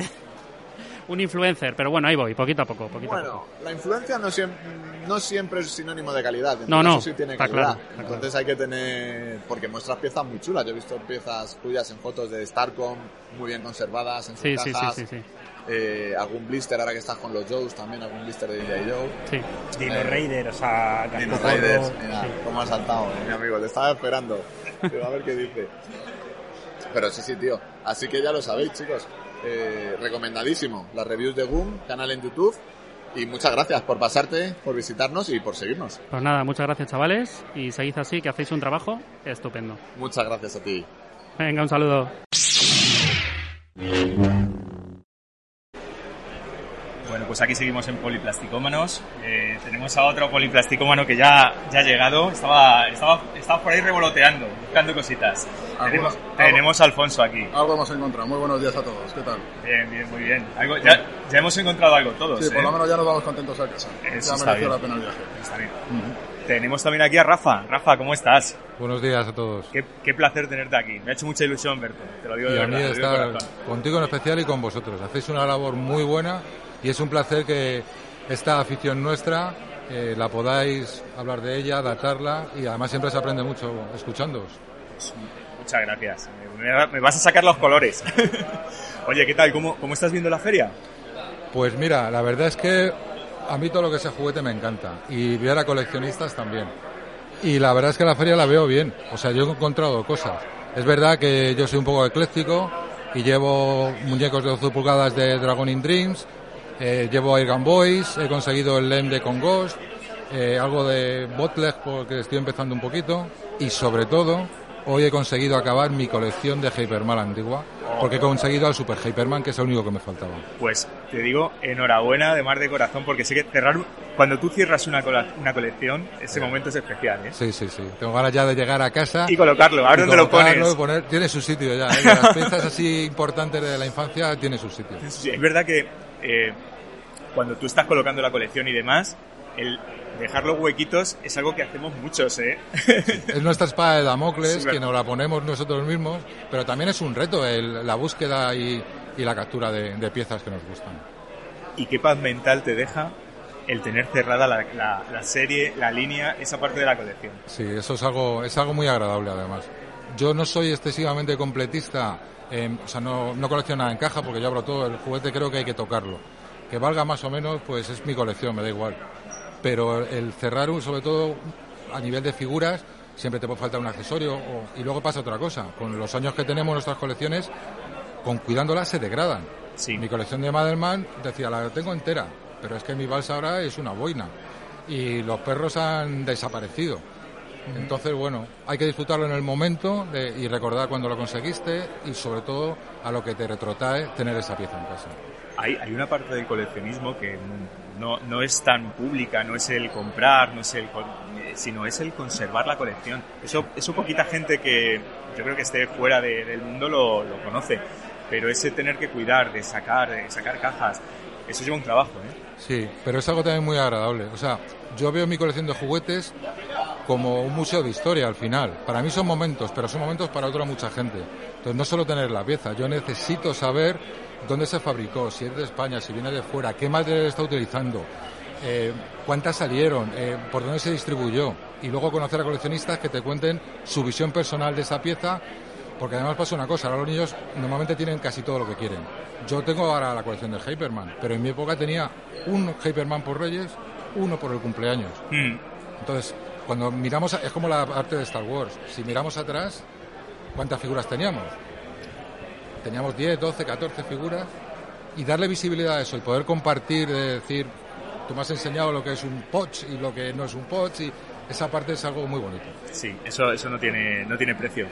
Speaker 11: un influencer, pero bueno, ahí voy, poquito a poco.
Speaker 2: La influencia no siempre es sinónimo de calidad.
Speaker 11: No,
Speaker 2: eso sí tiene calidad.
Speaker 11: Claro,
Speaker 2: entonces hay que tener... Porque muestras piezas muy chulas. Yo he visto piezas tuyas en fotos de Starcom, muy bien conservadas en sus cajas.
Speaker 11: Sí.
Speaker 2: Algún blister, ahora que estás con los Joes, también algún blister de G.I. Joe.
Speaker 11: Sí.
Speaker 10: Dino Raider, o sea...
Speaker 2: Dino Raiders, mira, cómo ha saltado, mi amigo. Le estaba esperando. A ver qué dice. Pero sí, tío. Así que ya lo sabéis, chicos. Recomendadísimo las reviews de Boom, canal en YouTube, y muchas gracias por pasarte, por visitarnos y por seguirnos.
Speaker 11: Pues nada, muchas gracias, chavales, y seguid así, que hacéis un trabajo estupendo.
Speaker 2: Muchas gracias a ti.
Speaker 11: Venga, un saludo.
Speaker 3: Bueno, pues aquí seguimos en Poliplasticómanos. Tenemos a otro poliplasticómano que ya ha llegado. Estaba por ahí revoloteando, buscando cositas. Tenemos a Alfonso aquí.
Speaker 12: Algo hemos encontrado. Muy buenos días a todos. ¿Qué tal?
Speaker 3: Bien, muy bien. Ya hemos encontrado algo todos.
Speaker 12: Sí, por lo menos ya nos vamos contentos a casa.
Speaker 3: Eso
Speaker 12: ya mereció la pena el viaje.
Speaker 3: Está bien. Tenemos también aquí a Rafa. Rafa, ¿cómo estás?
Speaker 13: Buenos días a todos.
Speaker 3: Qué placer tenerte aquí. Me ha hecho mucha ilusión verte. Te lo digo de verdad.
Speaker 13: Y a mí estar contigo en especial y con vosotros. Hacéis una labor muy buena. Y es un placer que esta afición nuestra la podáis hablar de ella, datarla, y además siempre se aprende mucho escuchándoos.
Speaker 3: Muchas gracias. Me vas a sacar los colores. Oye, ¿qué tal? ¿Cómo estás viendo la feria?
Speaker 13: Pues mira, la verdad es que a mí todo lo que sea juguete me encanta, y ver a coleccionistas también. Y la verdad es que la feria la veo bien. O sea, yo he encontrado cosas. Es verdad que yo soy un poco ecléctico y llevo muñecos de 12 pulgadas de Dragon in Dreams. Llevo Air Gun Boys, he conseguido el LEM de Con Ghost, algo de Botleg porque estoy empezando un poquito, y sobre todo hoy he conseguido acabar mi colección de Hyperman antigua, porque he conseguido al Super Hyperman, que es el único que me faltaba.
Speaker 3: Pues te digo, enhorabuena de mar de corazón, porque sé que cuando tú cierras una colección, ese momento es especial, ¿eh?
Speaker 13: Sí. Tengo ganas ya de llegar a casa
Speaker 3: y colocarlo. ¿Ahora dónde lo pones?
Speaker 13: Tiene su sitio ya, ¿eh? Las piezas así importantes de la infancia tiene su sitio.
Speaker 3: Sí, es verdad que cuando tú estás colocando la colección y demás, el dejar los huequitos es algo que hacemos muchos, ¿eh?
Speaker 13: Sí, es nuestra espada de Damocles, que nos la ponemos nosotros mismos, pero también es un reto la búsqueda y la captura de piezas que nos gustan.
Speaker 3: ¿Y qué paz mental te deja el tener cerrada la serie, la línea, esa parte de la colección?
Speaker 13: Sí, eso es algo muy agradable, además. Yo no soy excesivamente completista, o sea, no colecciono nada en caja, porque yo abro todo. El juguete creo que hay que tocarlo. Que valga más o menos, pues es mi colección, me da igual. Pero el cerrar, sobre todo a nivel de figuras, siempre te puede faltar un accesorio. Y luego pasa otra cosa. Con los años que tenemos nuestras colecciones, con cuidándolas se degradan.
Speaker 3: Sí.
Speaker 13: Mi colección de Madelman, decía, la tengo entera, pero es que mi balsa ahora es una boina. Y los perros han desaparecido. Entonces, bueno, hay que disfrutarlo en el momento y recordar cuando lo conseguiste, y sobre todo a lo que te retrotrae tener esa pieza en casa.
Speaker 3: Hay una parte del coleccionismo que no es tan pública, no es el comprar, sino es el conservar la colección. Eso poquita gente que yo creo que esté fuera del mundo lo conoce, pero ese tener que cuidar, de sacar cajas, eso lleva un trabajo, ¿eh?
Speaker 13: Sí, pero es algo también muy agradable. O sea, yo veo mi colección de juguetes como un museo de historia al final. Para mí son momentos, pero son momentos para otra mucha gente. Entonces no solo tener la pieza, yo necesito saber dónde se fabricó, si es de España, si viene de fuera, qué material está utilizando, cuántas salieron, por dónde se distribuyó, y luego conocer a coleccionistas que te cuenten su visión personal de esa pieza, porque además pasa una cosa, ahora los niños normalmente tienen casi todo lo que quieren. Yo tengo ahora la colección de Hyperman, pero en mi época tenía un Hyperman por Reyes, uno por el cumpleaños. Entonces, cuando miramos, es como la arte de Star Wars, si miramos atrás, ¿cuántas figuras teníamos? Teníamos 10, 12, 14 figuras, y darle visibilidad a eso y poder compartir, de decir, tú me has enseñado lo que es un Poch y lo que no es un Poch, y esa parte es algo muy bonito.
Speaker 3: Sí, eso no tiene precio.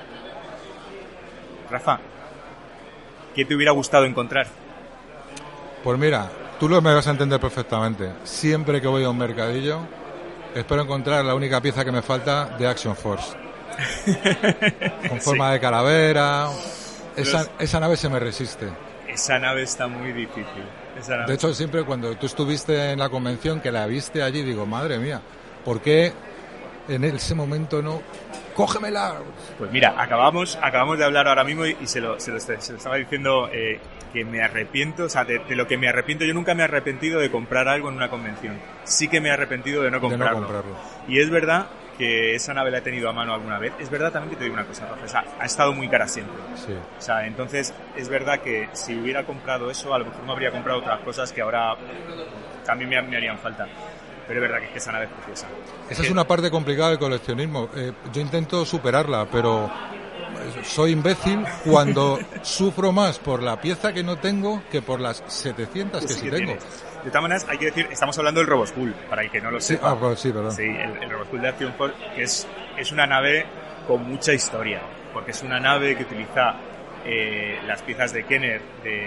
Speaker 3: Rafa, ¿qué te hubiera gustado encontrar?
Speaker 13: Pues mira, tú me vas a entender perfectamente. Siempre que voy a un mercadillo, espero encontrar la única pieza que me falta de Action Force. Con forma de calavera. Esa nave se me resiste.
Speaker 3: Esa nave está muy difícil.
Speaker 13: De hecho, siempre cuando tú estuviste en la convención, que la viste allí, digo, madre mía, ¿por qué en ese momento no? ¡Cógemela!
Speaker 3: Pues mira, acabamos de hablar ahora mismo y se lo estaba diciendo, que me arrepiento, o sea, de lo que me arrepiento. Yo nunca me he arrepentido de comprar algo en una convención. Sí que me he arrepentido de no comprarlo. Y es verdad que esa nave la he tenido a mano alguna vez. Es verdad también que te digo una cosa, Rafa, o sea, ha estado muy cara siempre.
Speaker 13: Sí.
Speaker 3: O sea, entonces es verdad que si hubiera comprado eso, a lo mejor me habría comprado otras cosas que ahora también me harían falta. Pero es verdad que esa nave es preciosa.
Speaker 13: Esa es una parte complicada del coleccionismo. Yo intento superarla, pero soy imbécil cuando sufro más por la pieza que no tengo que por las 700 que sí tengo.
Speaker 3: De todas maneras, hay que decir, estamos hablando del Robospool, para el que no lo sepa.
Speaker 13: Pues sí, perdón.
Speaker 3: Sí, el Robospool de Action Force, que es una nave con mucha historia, porque es una nave que utiliza las piezas de Kenner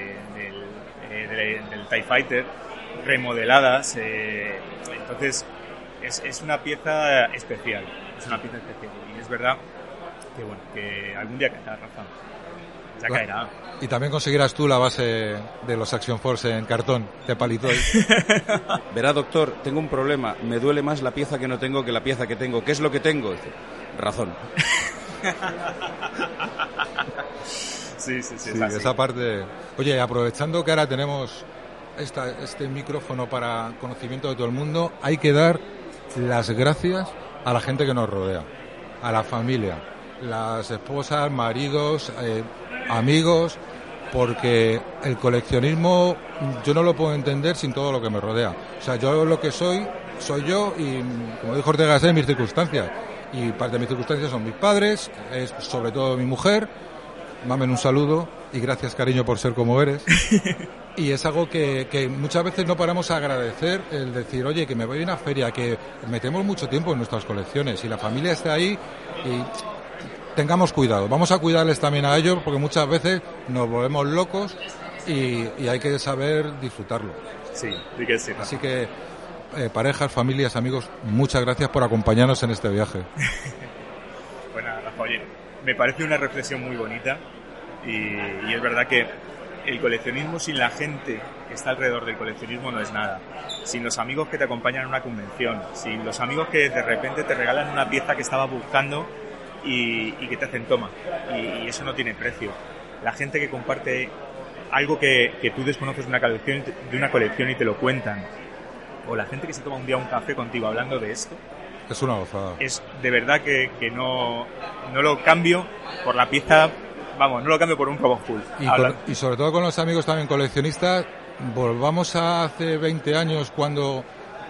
Speaker 3: del TIE Fighter remodeladas, entonces es una pieza especial, y es verdad que bueno, que algún día caerá, Rafa, ya caerá.
Speaker 13: Y también conseguirás tú la base de los Action Force en cartón de Palitoy.
Speaker 6: Verá, doctor, tengo un problema, me duele más la pieza que no tengo que la pieza que tengo. ¿Qué es lo que tengo? Dice, razón.
Speaker 3: Sí,
Speaker 13: esa parte. Oye, aprovechando que ahora tenemos este micrófono para conocimiento de todo el mundo, hay que dar las gracias a la gente que nos rodea, a la familia, las esposas, maridos, amigos, porque el coleccionismo yo no lo puedo entender sin todo lo que me rodea. O sea, yo lo que soy yo, y como dijo Ortega Gasset, mis circunstancias, y parte de mis circunstancias son mis padres, es sobre todo mi mujer. Mamen, un saludo y gracias, cariño, por ser como eres. Y es algo que muchas veces no paramos a agradecer, el decir, oye, que me voy a una feria, que metemos mucho tiempo en nuestras colecciones y la familia está ahí, y tengamos cuidado. Vamos a cuidarles también a ellos porque muchas veces nos volvemos locos y hay que saber disfrutarlo.
Speaker 3: Sí, sí que sí.
Speaker 13: Así que parejas, familias, amigos, muchas gracias por acompañarnos en este viaje.
Speaker 3: Bueno, Rafa, oye, me parece una reflexión muy bonita y es verdad que el coleccionismo sin la gente que está alrededor del coleccionismo no es nada. Sin los amigos que te acompañan a una convención, sin los amigos que de repente te regalan una pieza que estabas buscando y que te hacen toma. Y eso no tiene precio. La gente que comparte algo que tú desconoces de una colección y te lo cuentan, o la gente que se toma un día un café contigo hablando de esto,
Speaker 13: es una gozada.
Speaker 3: Es de verdad que no lo cambio por la pieza, vamos, no lo cambio por un Robot Full.
Speaker 13: Y sobre todo con los amigos también coleccionistas, volvamos a hace 20 años cuando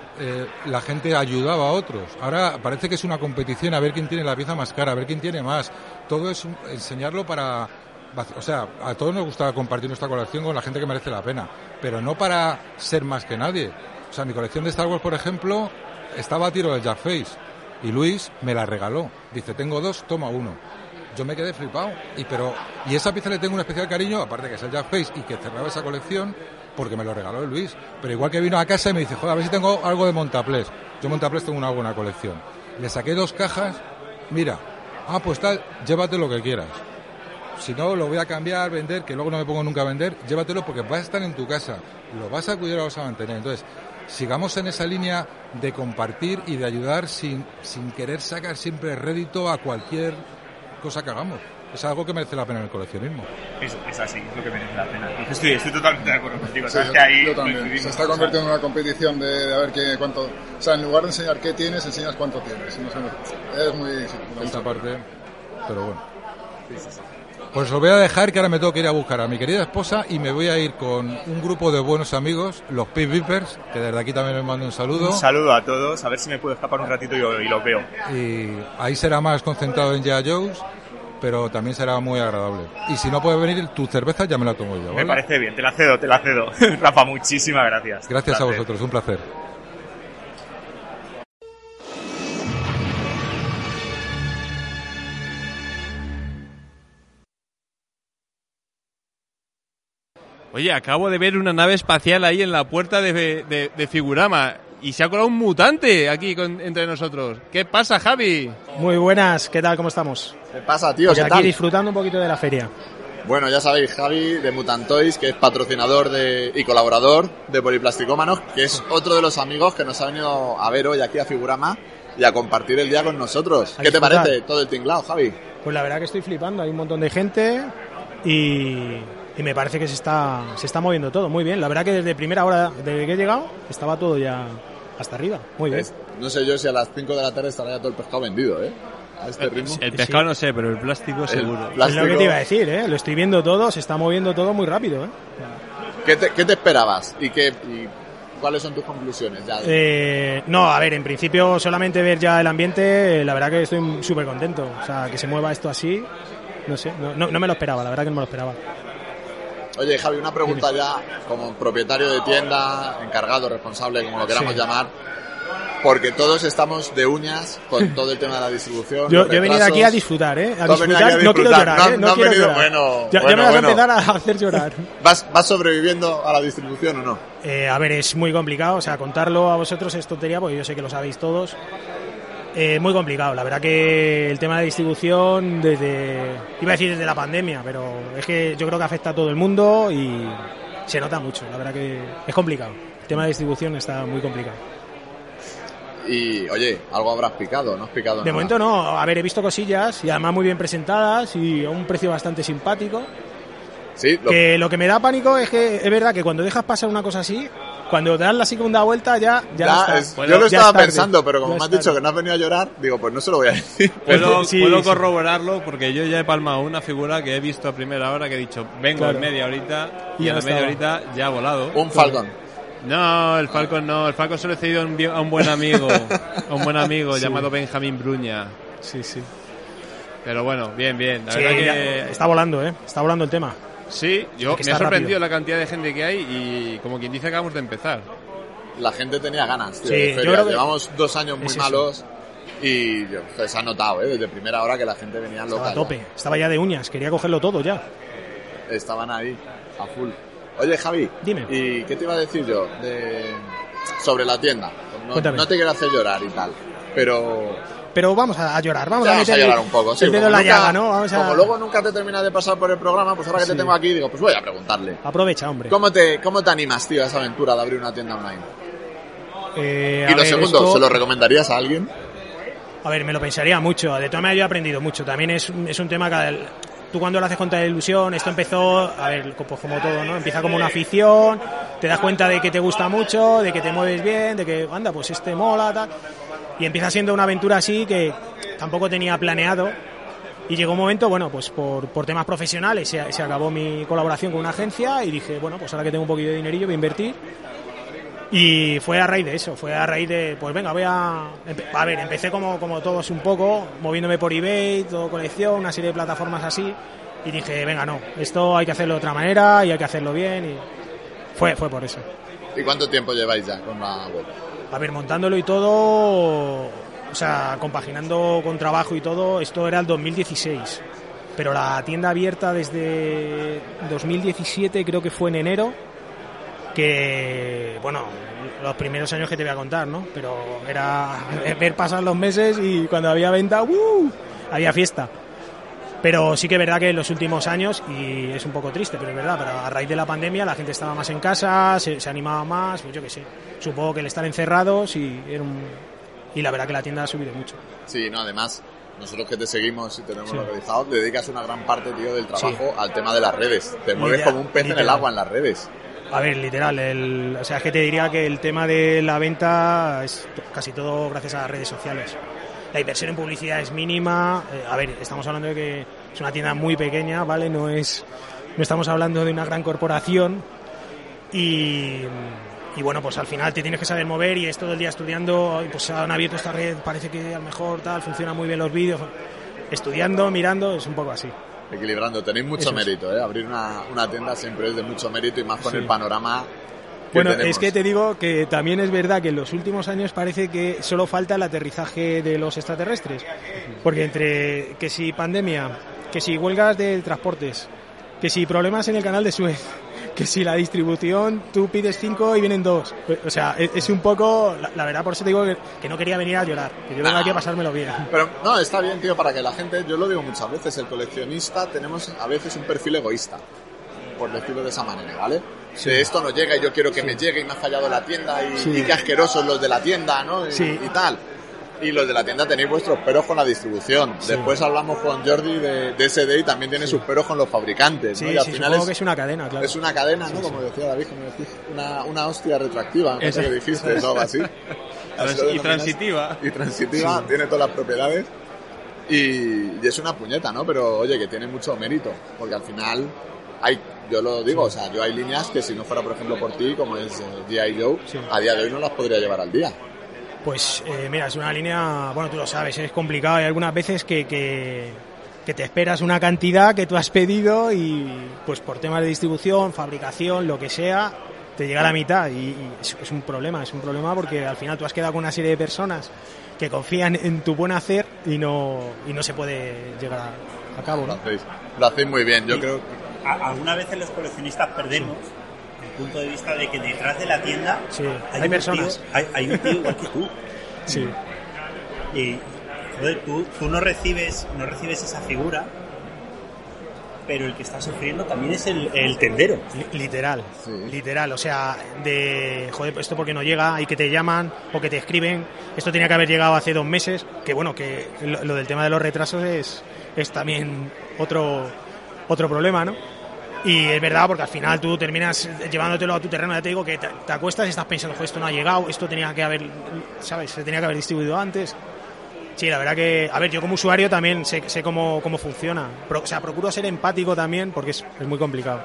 Speaker 13: la gente ayudaba a otros. Ahora parece que es una competición a ver quién tiene la pieza más cara, a ver quién tiene más. Todo es enseñarlo para... O sea, a todos nos gusta compartir nuestra colección con la gente que merece la pena, pero no para ser más que nadie. O sea, mi colección de Star Wars, por ejemplo, estaba a tiro del Jack Face y Luis me la regaló. Dice, tengo 2, toma 1. Yo me quedé flipado. Y esa pieza le tengo un especial cariño, aparte que es el Jack Face y que cerraba esa colección, porque me lo regaló Luis. Pero igual que vino a casa y me dice, joder, a ver si tengo algo de Montaplés. Yo Montaplés tengo una buena colección. Le saqué 2 cajas, mira, pues tal, llévate lo que quieras. Si no, lo voy a cambiar, vender, que luego no me pongo nunca a vender, llévatelo porque vas a estar en tu casa, lo vas a cuidar, lo vas a mantener. Entonces, sigamos en esa línea de compartir y de ayudar sin querer sacar siempre rédito a cualquier cosa que hagamos. Es algo que merece la pena en el coleccionismo.
Speaker 3: Es así, es lo que merece la pena. Estoy totalmente de acuerdo contigo.
Speaker 12: Sí,
Speaker 3: ¿Sabes? Que ahí
Speaker 12: yo también. Se está convirtiendo en una competición de a ver cuánto... O sea, en lugar de enseñar qué tienes, enseñas cuánto tienes. No sé, es muy... Sí,
Speaker 13: esta parte, pero bueno. Sí. Pues lo voy a dejar, que ahora me tengo que ir a buscar a mi querida esposa y me voy a ir con un grupo de buenos amigos, los Pit Vipers, que desde aquí también les mando un saludo.
Speaker 3: Un saludo a todos, a ver si me puedo escapar un ratito y los veo.
Speaker 13: Y ahí será más concentrado en G.I. Joe's, pero también será muy agradable. Y si no puedes venir, tu cerveza ya me la tomo yo, ¿vale?
Speaker 3: Me parece bien, te la cedo. Rafa, muchísimas gracias.
Speaker 13: Gracias a vosotros, un placer.
Speaker 14: Oye, acabo de ver una nave espacial ahí en la puerta de Figurama y se ha colado un mutante aquí entre nosotros. ¿Qué pasa, Javi?
Speaker 5: Muy buenas, ¿qué tal? ¿Cómo estamos?
Speaker 2: ¿Qué pasa, tío?
Speaker 5: Pues
Speaker 2: ¿Qué
Speaker 5: aquí
Speaker 2: tal?
Speaker 5: Disfrutando un poquito de la feria.
Speaker 2: Bueno, ya sabéis, Javi de Mutant Toys, que es patrocinador y colaborador de Poliplasticómanos, que es otro de los amigos que nos ha venido a ver hoy aquí a Figurama y a compartir el día con nosotros. ¿Qué te parece todo el tinglado, Javi?
Speaker 5: Pues la verdad que estoy flipando, hay un montón de gente y me parece que se está moviendo todo muy bien. La verdad que desde primera hora, desde que he llegado, estaba todo ya hasta arriba. Muy bien.
Speaker 2: No sé yo si a las 5 de la tarde estará ya todo el pescado vendido, ¿eh? A este ritmo.
Speaker 14: El pescado no sé, pero el plástico seguro.
Speaker 5: Es lo que te iba a decir, ¿eh? Lo estoy viendo todo, se está moviendo todo muy rápido, ¿eh?
Speaker 2: ¿Qué te esperabas? ¿Y cuáles son tus conclusiones? Ya?
Speaker 5: No, a ver, en principio solamente ver ya el ambiente, la verdad que estoy súper contento. O sea, que se mueva esto así, no sé, no me lo esperaba, la verdad que no me lo esperaba.
Speaker 2: Oye, Javi, una pregunta ya como propietario de tienda, encargado, responsable, como lo queramos llamar, porque todos estamos de uñas con todo el tema de la distribución.
Speaker 5: Yo he venido aquí a disfrutar, ¿eh? A disfrutar, no quiero llorar, ¿eh? No quiero llorar. Ya me vas a empezar a hacer llorar.
Speaker 2: ¿Vas sobreviviendo a la distribución o no?
Speaker 5: A ver, es muy complicado, o sea, contarlo a vosotros es tontería, porque yo sé que lo sabéis todos. Muy complicado, la verdad que el tema de distribución iba a decir desde la pandemia, pero es que yo creo que afecta a todo el mundo y se nota mucho, la verdad que es complicado. El tema de distribución está muy complicado.
Speaker 2: Y, oye, algo habrás picado, ¿no has picado nada?
Speaker 5: De momento no, a ver, he visto cosillas y además muy bien presentadas y a un precio bastante simpático.
Speaker 2: Sí,
Speaker 5: lo que me da pánico es que es verdad que cuando dejas pasar una cosa así, cuando te das la segunda vuelta ya
Speaker 2: yo lo estaba pensando, pero como me has dicho que no has venido a llorar, digo, pues no se lo voy a decir.
Speaker 14: Puedo corroborarlo porque yo ya he palmado una figura que he visto a primera hora que he dicho, vengo en media horita y a la media horita ya ha volado.
Speaker 2: Un Falcon.
Speaker 14: No, el Falcon no, el Falcon se lo he cedido a un buen amigo, sí. Llamado Benjamín Bruña.
Speaker 5: Sí.
Speaker 14: Pero bueno, bien, la
Speaker 5: sí,
Speaker 14: verdad que
Speaker 5: está volando el tema.
Speaker 14: Sí, me ha sorprendido la cantidad de gente que hay y como quien dice acabamos de empezar.
Speaker 2: La gente tenía ganas, tío,
Speaker 5: sí,
Speaker 2: de feria. Llevamos 2 años muy malos Y se ha notado, desde primera hora que la gente venía loca.
Speaker 15: Estaba a tope, estaba ya de uñas, quería cogerlo todo ya.
Speaker 2: Estaban ahí, a full. Oye, Javi,
Speaker 15: dime.
Speaker 2: ¿Y qué te iba a decir yo sobre la tienda? No te quiero hacer llorar y tal, pero
Speaker 15: vamos a llorar, vamos a
Speaker 2: meter
Speaker 15: llorar
Speaker 2: un poco. Sí,
Speaker 15: el dedo en la llaga, ¿no?
Speaker 2: Como luego nunca te terminas de pasar por el programa, pues ahora que te tengo aquí, digo, pues voy a preguntarle.
Speaker 15: Aprovecha, hombre.
Speaker 2: ¿Cómo te animas, tío, a esa aventura de abrir una tienda online? Y lo segundo, ¿se lo recomendarías a alguien?
Speaker 15: A ver, me lo pensaría mucho. De todas maneras, yo he aprendido mucho. También es un tema que tú cuando lo haces con tal ilusión, esto empezó, a ver, pues como todo, ¿no? Empieza como una afición, te das cuenta de que te gusta mucho, de que te mueves bien, de que, anda, pues mola, tal. Y empieza siendo una aventura así que tampoco tenía planeado. Y llegó un momento, bueno, pues por temas profesionales se acabó mi colaboración con una agencia y dije, bueno, pues ahora que tengo un poquito de dinerillo voy a invertir. Y fue a raíz de eso, pues venga, a ver, empecé como todos un poco, moviéndome por eBay, todo colección, una serie de plataformas así, y dije, venga, no, esto hay que hacerlo de otra manera y hay que hacerlo bien, y fue por eso.
Speaker 2: ¿Y cuánto tiempo lleváis ya con la web?
Speaker 15: A ver, montándolo y todo, o sea, compaginando con trabajo y todo, esto era el 2016, pero la tienda abierta desde 2017, creo que fue en enero, que, bueno, los primeros años que te voy a contar, ¿no? Pero era ver pasar los meses y cuando había venta, había fiesta. Pero sí que es verdad que en los últimos años, y es un poco triste, pero es verdad, pero a raíz de la pandemia la gente estaba más en casa, se animaba más, pues yo qué sé. Supongo que el estar encerrados y la verdad que la tienda ha subido mucho.
Speaker 2: Sí, no, además, nosotros que te seguimos y tenemos localizado, te dedicas una gran parte, tío, del trabajo al tema de las redes. Te mueves como un pez en el agua en las redes.
Speaker 15: A ver, literal, o sea, es que te diría que el tema de la venta es casi todo gracias a las redes sociales. La inversión en publicidad es mínima. A ver, estamos hablando de que es una tienda muy pequeña, ¿vale? No estamos hablando de una gran corporación y bueno, pues al final te tienes que saber mover y es todo el día estudiando, pues han abierto esta red, parece que a lo mejor tal, funcionan muy bien los vídeos, estudiando, mirando, es un poco así.
Speaker 2: Equilibrando, tenéis mucho mérito, ¿eh? Abrir una tienda siempre es de mucho mérito y más con el panorama que
Speaker 15: bueno,
Speaker 2: tenemos.
Speaker 15: Es que te digo que también es verdad que en los últimos años parece que solo falta el aterrizaje de los extraterrestres, porque entre que si pandemia, que si huelgas de transportes, que si problemas en el canal de Suez, que si la distribución, tú pides 5 y vienen 2. O sea, es un poco... La verdad, por eso te digo que no quería venir a llorar. Que yo vengo aquí a pasármelo bien.
Speaker 2: Pero no, está bien, tío, para que la gente... Yo lo digo muchas veces, el coleccionista tenemos a veces un perfil egoísta, por decirlo de esa manera, ¿vale? Sí. De esto no llega y yo quiero que me llegue y me ha fallado la tienda y qué asquerosos los de la tienda, ¿no? Y tal. Y los de la tienda tenéis vuestros peros con la distribución. Sí. Después hablamos con Jordi de SD y también tiene sus peros con los fabricantes, ¿no? Y al final
Speaker 15: supongo que es una cadena, claro.
Speaker 2: Es una cadena, ¿no? Como decía David, una hostia retroactiva, no sé qué dijiste, o algo así.
Speaker 14: Y transitiva.
Speaker 2: Y transitiva, tiene todas las propiedades. Y es una puñeta, ¿no? Pero oye, que tiene mucho mérito, porque al final yo lo digo, o sea, yo hay líneas que si no fuera, por ejemplo, por ti, como es G.I. Joe, a día de hoy no las podría llevar al día.
Speaker 15: Pues mira, es una línea, bueno, tú lo sabes, es complicado. Hay algunas veces que te esperas una cantidad que tú has pedido y pues por temas de distribución, fabricación, lo que sea, te llega a la mitad y es un problema porque al final tú has quedado con una serie de personas que confían en tu buen hacer y no se puede llegar a cabo, ¿no?
Speaker 2: Lo hacéis muy bien, yo creo.
Speaker 10: Algunas veces los coleccionistas perdemos el punto de vista de que detrás de la tienda hay personas. Hay un tío igual que tú.
Speaker 15: Sí.
Speaker 10: Y joder, tú no recibes esa figura, pero el que está sufriendo también es el tendero.
Speaker 15: Literal, literal. O sea, joder, esto porque no llega, y que te llaman o que te escriben. Esto tenía que haber llegado hace 2 meses. Que bueno, que lo del tema de los retrasos es también otro problema, ¿no? Y es verdad, porque al final tú terminas llevándotelo a tu terreno. Ya te digo que te acuestas y estás pensando, esto no ha llegado, esto tenía que haber, ¿sabes? Se tenía que haber distribuido antes. Sí, la verdad que, a ver, yo como usuario también sé cómo funciona. O sea, procuro ser empático también porque es muy complicado.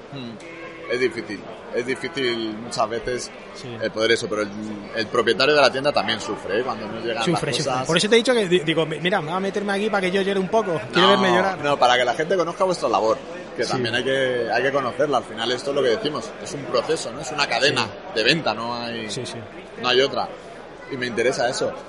Speaker 2: Es difícil muchas veces el poder eso, pero el propietario de la tienda también sufre, ¿eh? Cuando no llegan las cosas.
Speaker 15: Por eso te he dicho que digo, mira, me voy a meterme aquí para que yo llore un poco. Quiero verme llorar.
Speaker 2: No, para que la gente conozca vuestra labor, que también hay que conocerla. Al final esto es lo que decimos, es un proceso, ¿no? Es una cadena de venta, no hay otra. Y me interesa eso.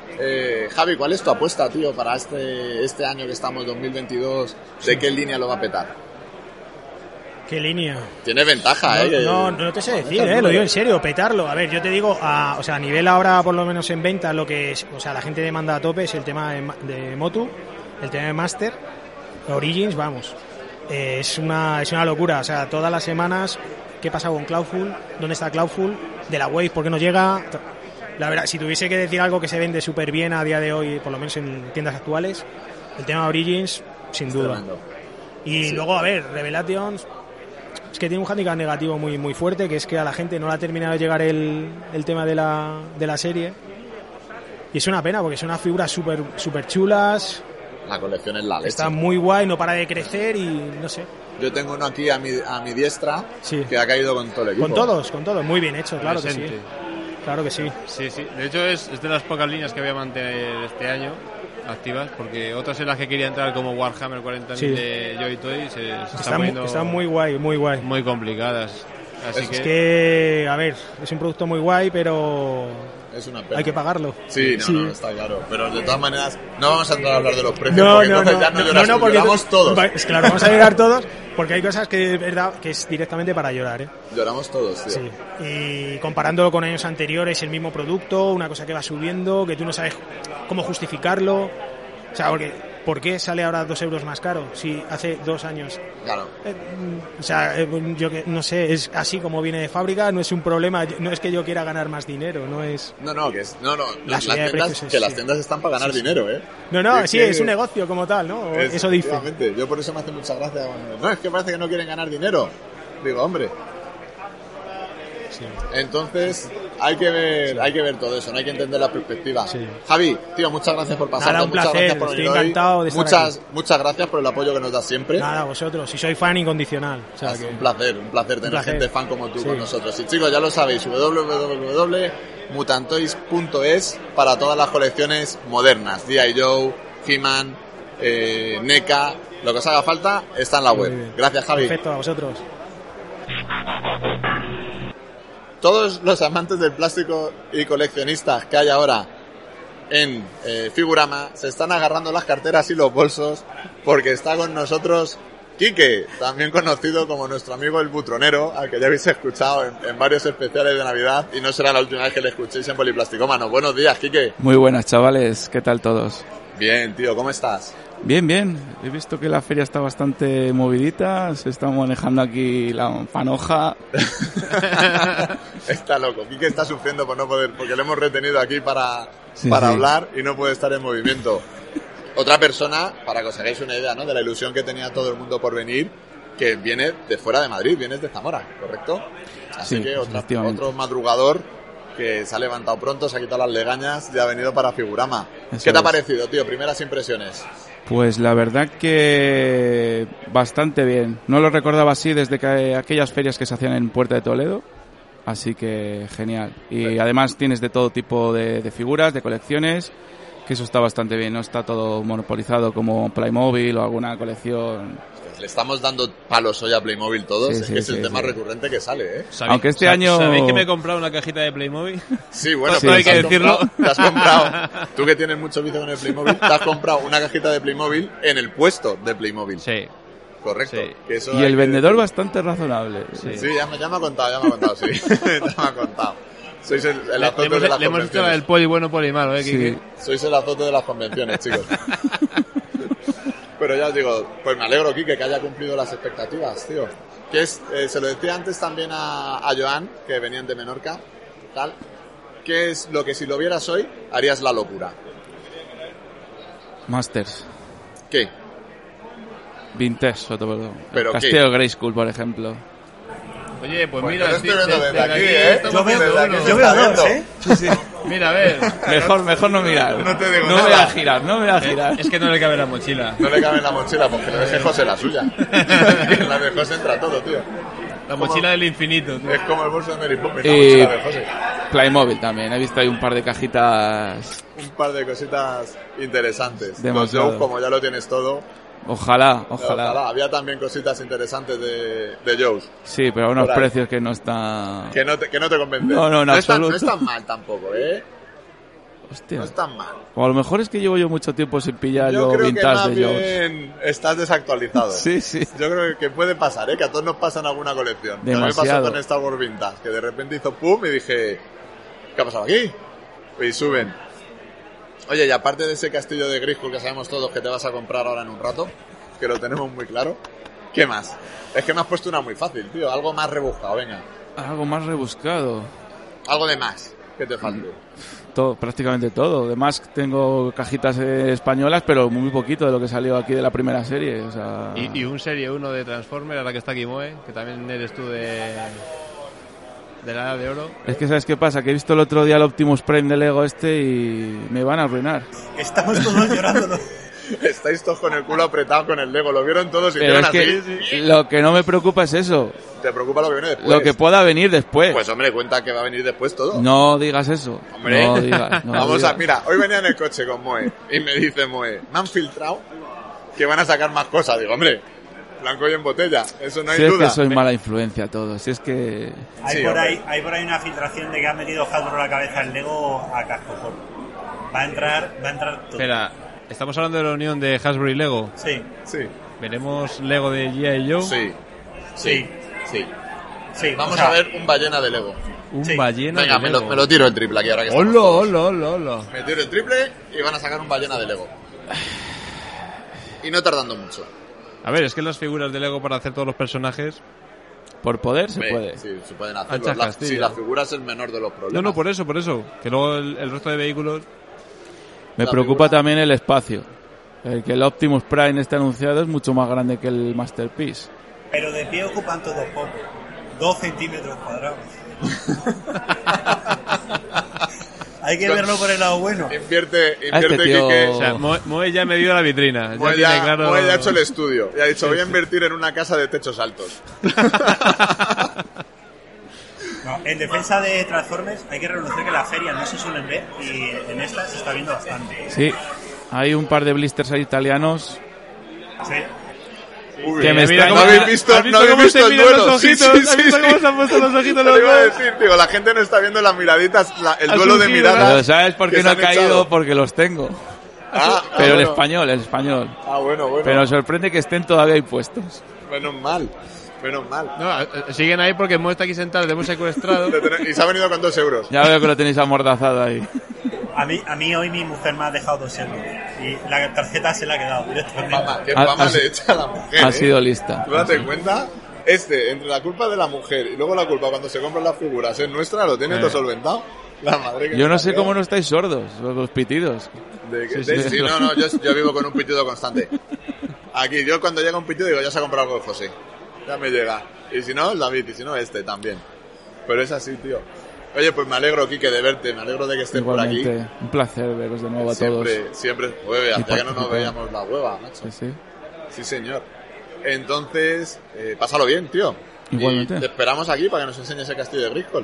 Speaker 2: Javi, ¿cuál es tu apuesta, tío, para este año que estamos, 2022? ¿De qué línea lo va a petar?
Speaker 15: ¿Qué línea?
Speaker 2: Tiene ventaja,
Speaker 15: No te sé decir, lo digo en serio, petarlo. A ver, yo te digo, a nivel ahora, por lo menos en venta, lo que es, o sea, la gente demanda a tope es el tema de Motu, el tema de Master, Origins, vamos. Es una locura, o sea, todas las semanas, ¿qué pasa con Cloudful? ¿Dónde está Cloudful? De la Wave, ¿por qué no llega? La verdad, si tuviese que decir algo que se vende súper bien a día de hoy, por lo menos en tiendas actuales, el tema de Origins, sin duda.
Speaker 2: Tremendo.
Speaker 15: Y luego, a ver, Revelations... Es que tiene un hándicap negativo muy, muy fuerte, que es que a la gente no le ha terminado de llegar el tema de la serie. Y es una pena, porque son unas figuras súper chulas.
Speaker 2: La colección es la leche.
Speaker 15: Está muy guay, no para de crecer y no sé.
Speaker 2: Yo tengo uno aquí a mi diestra, que ha caído con todo el equipo.
Speaker 15: Con todos. Muy bien hecho, claro que sí. Claro que sí.
Speaker 14: Sí. De hecho, es de las pocas líneas que voy a mantener este año activas, porque otras en las que quería entrar, como Warhammer 40.000 de Joy Toy, se están poniendo...
Speaker 15: Están muy guay.
Speaker 14: Muy complicadas. Así
Speaker 15: es que, a ver, es un producto muy guay, pero...
Speaker 2: Es una pena.
Speaker 15: Hay que pagarlo.
Speaker 2: Sí, está claro. Pero de todas maneras, no vamos a entrar a hablar de los precios, porque entonces ya no lloramos, porque lloramos todos.
Speaker 15: Es claro, vamos a llorar todos, porque hay cosas que es verdad que es directamente para llorar, ¿eh?
Speaker 2: Lloramos todos, tío.
Speaker 15: Sí. Y comparándolo con años anteriores, el mismo producto, una cosa que va subiendo, que tú no sabes cómo justificarlo. O sea, ¿por qué sale ahora 2 euros más caro si hace 2 años?
Speaker 2: Claro.
Speaker 15: O sea, yo que no sé, es así como viene de fábrica, no es un problema, no es que yo quiera ganar más dinero, no es...
Speaker 2: Las tiendas están para ganar dinero, ¿eh?
Speaker 15: Es un negocio como tal, ¿no? Eso dice.
Speaker 2: Yo por eso me hace mucha gracia. No, es que parece que no quieren ganar dinero. Digo, hombre. Sí. Entonces hay que ver todo eso, no hay que entender la perspectiva. Sí. Javi, tío, muchas gracias por pasarte, muchas gracias por venir hoy.
Speaker 15: De estar aquí.
Speaker 2: Muchas gracias por el apoyo que nos das siempre.
Speaker 15: Nada, vosotros, si soy fan incondicional. O sea,
Speaker 2: un placer tener gente fan como tú con nosotros. Y chicos, ya lo sabéis, www.mutantoys.es para todas las colecciones modernas, G.I. Joe, He-Man, NECA, lo que os haga falta está en la web. Gracias, Javi.
Speaker 15: Perfecto, a vosotros.
Speaker 2: Todos los amantes del plástico y coleccionistas que hay ahora en Figurama se están agarrando las carteras y los bolsos, porque está con nosotros Quique, también conocido como nuestro amigo el Butronero, al que ya habéis escuchado en varios especiales de Navidad, y no será la última vez que le escuchéis en Poliplasticómano. Buenos días, Quique.
Speaker 16: Muy buenas, chavales. ¿Qué tal todos?
Speaker 2: Bien, tío, ¿cómo estás?
Speaker 16: Bien. He visto que la feria está bastante movidita, se está manejando aquí la panoja.
Speaker 2: Está loco. Quique está sufriendo por no poder, porque le hemos retenido aquí para hablar y no puede estar en movimiento. Otra persona, para que os hagáis una idea, ¿no?, de la ilusión que tenía todo el mundo por venir, que viene de fuera de Madrid, vienes de Zamora, ¿correcto? Así que otro madrugador que se ha levantado pronto, se ha quitado las legañas y ha venido para Figurama. ¿Qué te ha parecido, tío? Primeras impresiones.
Speaker 16: Pues la verdad que bastante bien. No lo recordaba así desde que aquellas ferias que se hacían en Puerta de Toledo. Así que genial. Y además tienes de todo tipo de figuras, de colecciones, que eso está bastante bien. No está todo monopolizado como Playmobil o alguna colección.
Speaker 2: Le estamos dando palos hoy a Playmobil todos, es el tema recurrente que sale, ¿eh?
Speaker 16: Aunque este año...
Speaker 14: ¿Sabéis que me he comprado una cajita de Playmobil?
Speaker 2: Sí, bueno,
Speaker 14: pero hay que decirlo.
Speaker 2: Te has comprado, tú que tienes mucho vicio con el Playmobil, te has comprado una cajita de Playmobil en el puesto de Playmobil.
Speaker 14: Sí.
Speaker 2: Correcto. Sí.
Speaker 16: Que eso y el vendedor bastante razonable.
Speaker 2: Sí, ya me ha contado, sí. Ya me ha contado. Sois el azote de las convenciones.
Speaker 14: Le hemos dicho el poli bueno, poli malo, ¿eh?
Speaker 2: Sí. Sois el azote de las convenciones, chicos. Pero ya os digo, pues me alegro, Quique, que haya cumplido las expectativas, tío. Que es, se lo decía antes también a Joan, que venían de Menorca, tal. ¿Qué es lo que si lo vieras hoy harías la locura?
Speaker 16: Masters.
Speaker 2: ¿Qué?
Speaker 16: Vintage, sobre todo.
Speaker 2: ¿Pero
Speaker 16: Castillo Grayskull, por ejemplo.
Speaker 14: Oye, pues mira,
Speaker 2: estoy viendo desde aquí, ¿eh?
Speaker 10: Yo veo dos, ¿eh?
Speaker 14: Sí. Mira, a ver.
Speaker 16: Mejor no mirar.
Speaker 2: No te digo
Speaker 16: nada. No me voy a girar.
Speaker 14: Es que no le cabe la mochila.
Speaker 2: No le cabe en la mochila, porque le deje José la suya. En la de José entra todo, tío.
Speaker 14: La mochila del infinito, tío.
Speaker 2: Es como el bolso de Mary Poppins, la
Speaker 16: y
Speaker 2: mochila de José.
Speaker 16: Playmobil también. He visto ahí un par de cajitas.
Speaker 2: Un par de cositas interesantes.
Speaker 16: Demasiado.
Speaker 2: Con Joe, como ya lo tienes todo.
Speaker 16: Ojalá.
Speaker 2: Había también cositas interesantes de Joe's.
Speaker 16: Sí, pero a unos precios que no están...
Speaker 2: Que no te convencen.
Speaker 16: No, en absoluto.
Speaker 2: No es tan mal tampoco, ¿eh?
Speaker 16: Hostia.
Speaker 2: No están mal.
Speaker 16: O a lo mejor es que llevo yo mucho tiempo sin pillar
Speaker 2: Yo
Speaker 16: lo
Speaker 2: creo que
Speaker 16: vintage
Speaker 2: más
Speaker 16: de Jones.
Speaker 2: bien estás desactualizado.
Speaker 16: Sí, sí.
Speaker 2: Yo creo que puede pasar, que a todos nos pasa en alguna colección. A mí me pasó
Speaker 16: Demasiado.
Speaker 2: con Star Wars Vintage, que de repente hizo pum y dije, ¿qué ha pasado aquí? Y suben. Oye, y aparte de ese castillo de Grayskull que sabemos todos que te vas a comprar ahora en un rato, que lo tenemos muy claro, ¿qué más? Es que me has puesto una muy fácil, tío. Algo más rebuscado, venga.
Speaker 16: Algo más rebuscado.
Speaker 2: Algo de más que te falte.
Speaker 16: Todo, prácticamente todo. Además tengo cajitas españolas, pero muy poquito de lo que salió aquí de la primera serie. O sea...
Speaker 14: Y un Serie 1 de Transformers, ahora que está aquí Moe, que también eres tú de la Edad de Oro.
Speaker 16: Es que ¿sabes qué pasa? Que he visto el otro día el Optimus Prime de Lego y me van a arruinar.
Speaker 10: Estamos todos llorando, ¿no?
Speaker 2: Estáis todos con el culo apretado con el Lego. Lo vieron todos y
Speaker 16: Pero
Speaker 2: hicieron
Speaker 16: es que
Speaker 2: así.
Speaker 16: lo que no me preocupa es eso.
Speaker 2: ¿Te preocupa lo que viene después?
Speaker 16: Lo que pueda venir después.
Speaker 2: Pues hombre, cuenta que va a venir después todo.
Speaker 16: No digas eso.
Speaker 2: Hombre,
Speaker 16: No digas, no
Speaker 2: vamos
Speaker 16: digas.
Speaker 2: a... Mira, hoy venía en el coche con Moe y me dice Moe, me han filtrado que van a sacar más cosas. Digo, hombre, blanco y en botella, eso no hay
Speaker 16: Si es
Speaker 2: duda.
Speaker 16: que soy mala influencia a todos. Si es que...
Speaker 10: Hay por ahí una filtración de que han metido Hasbro la cabeza el Lego a cascoporro. Va a entrar todo.
Speaker 14: Espera, ¿estamos hablando de la unión de Hasbro y Lego?
Speaker 10: Sí.
Speaker 14: ¿Veremos Lego de G.I. Joe?
Speaker 2: Sí. Vamos a ver un ballena de Lego.
Speaker 14: Ballena
Speaker 2: Venga,
Speaker 14: de Lego.
Speaker 2: me lo tiro el triple aquí ahora que estamos
Speaker 14: ¡Hola,
Speaker 2: todos.
Speaker 14: hola!
Speaker 2: Me tiro el triple y van a sacar un ballena de Lego. Y no tardando mucho.
Speaker 14: A ver, es que las figuras de Lego para hacer todos los personajes...
Speaker 16: Por poder se
Speaker 2: Ve,
Speaker 16: puede.
Speaker 2: Sí, se pueden hacer.
Speaker 14: Anchas Castilla.
Speaker 2: Si la figura es el menor de los problemas.
Speaker 14: No, por eso. Que luego el resto de vehículos...
Speaker 16: Me preocupa también el espacio. Que el Optimus Prime este anunciado es mucho más grande que el Masterpiece.
Speaker 10: Pero de pie ocupan todos poco. 2 centímetros cuadrados. Hay que verlo por el lado bueno.
Speaker 2: Invierte
Speaker 16: tío...
Speaker 2: Quique.
Speaker 14: O sea, Moe ya ha medido la vitrina.
Speaker 2: Moe
Speaker 14: tiene claro...
Speaker 2: ya ha hecho el estudio. Y ha dicho, voy a invertir en una casa de techos altos.
Speaker 10: No, en defensa de Transformers hay que reconocer que las ferias no se suelen ver y en esta se está viendo bastante.
Speaker 16: Sí, hay un par de blisters ahí italianos.
Speaker 10: Sí.
Speaker 2: Uy,
Speaker 16: que me
Speaker 2: mira,
Speaker 16: están...
Speaker 2: ¿no habéis visto el duelo?
Speaker 14: Los ojitos? ¿Has visto cómo se han puesto los ojitos
Speaker 2: Te
Speaker 14: los
Speaker 2: lo iba a
Speaker 14: dos?
Speaker 2: decir, tío, la gente no está viendo las miraditas, el
Speaker 14: Ha
Speaker 2: duelo de
Speaker 14: surgido,
Speaker 2: miradas.
Speaker 16: Pero ¿sabes por
Speaker 2: que
Speaker 16: qué no
Speaker 2: se
Speaker 16: he
Speaker 2: han
Speaker 16: caído?
Speaker 2: echado.
Speaker 16: Porque los tengo.
Speaker 2: bueno.
Speaker 16: Pero el español.
Speaker 2: Ah, bueno.
Speaker 16: Pero sorprende que estén todavía ahí puestos.
Speaker 2: Menos mal.
Speaker 14: No, siguen ahí porque Moe está aquí sentado, le hemos secuestrado.
Speaker 2: Y se ha venido con 2 euros.
Speaker 16: Ya veo que lo tenéis amordazado ahí.
Speaker 10: A mí hoy mi mujer me ha dejado 2 euros y la tarjeta se la ha quedado directamente.
Speaker 2: Qué fama le echa a la mujer.
Speaker 16: Ha sido lista.
Speaker 2: ¿Tú date cuenta? Entre la culpa de la mujer y luego la culpa cuando se compran las figuras es nuestra, lo tiene todo solventado. La madre que
Speaker 16: Yo
Speaker 2: me
Speaker 16: no sé
Speaker 2: parió.
Speaker 16: cómo no estáis sordos, los pitidos.
Speaker 2: Sí, no, yo vivo con un pitido constante. Aquí, yo cuando llega un pitido digo, ya se ha comprado algo de José. Ya me llega. Y si no, el David, y si no, este también. Pero es así, tío. Oye, pues me alegro, Quique, de verte, me alegro de que estés por aquí.
Speaker 16: Igualmente, un placer veros de nuevo a todos.
Speaker 2: Siempre, hacía que no nos veíamos la hueva, macho. Sí, señor. Entonces, pásalo bien, tío.
Speaker 16: Igualmente.
Speaker 2: Y te esperamos aquí para que nos enseñes el castillo de Grayskull.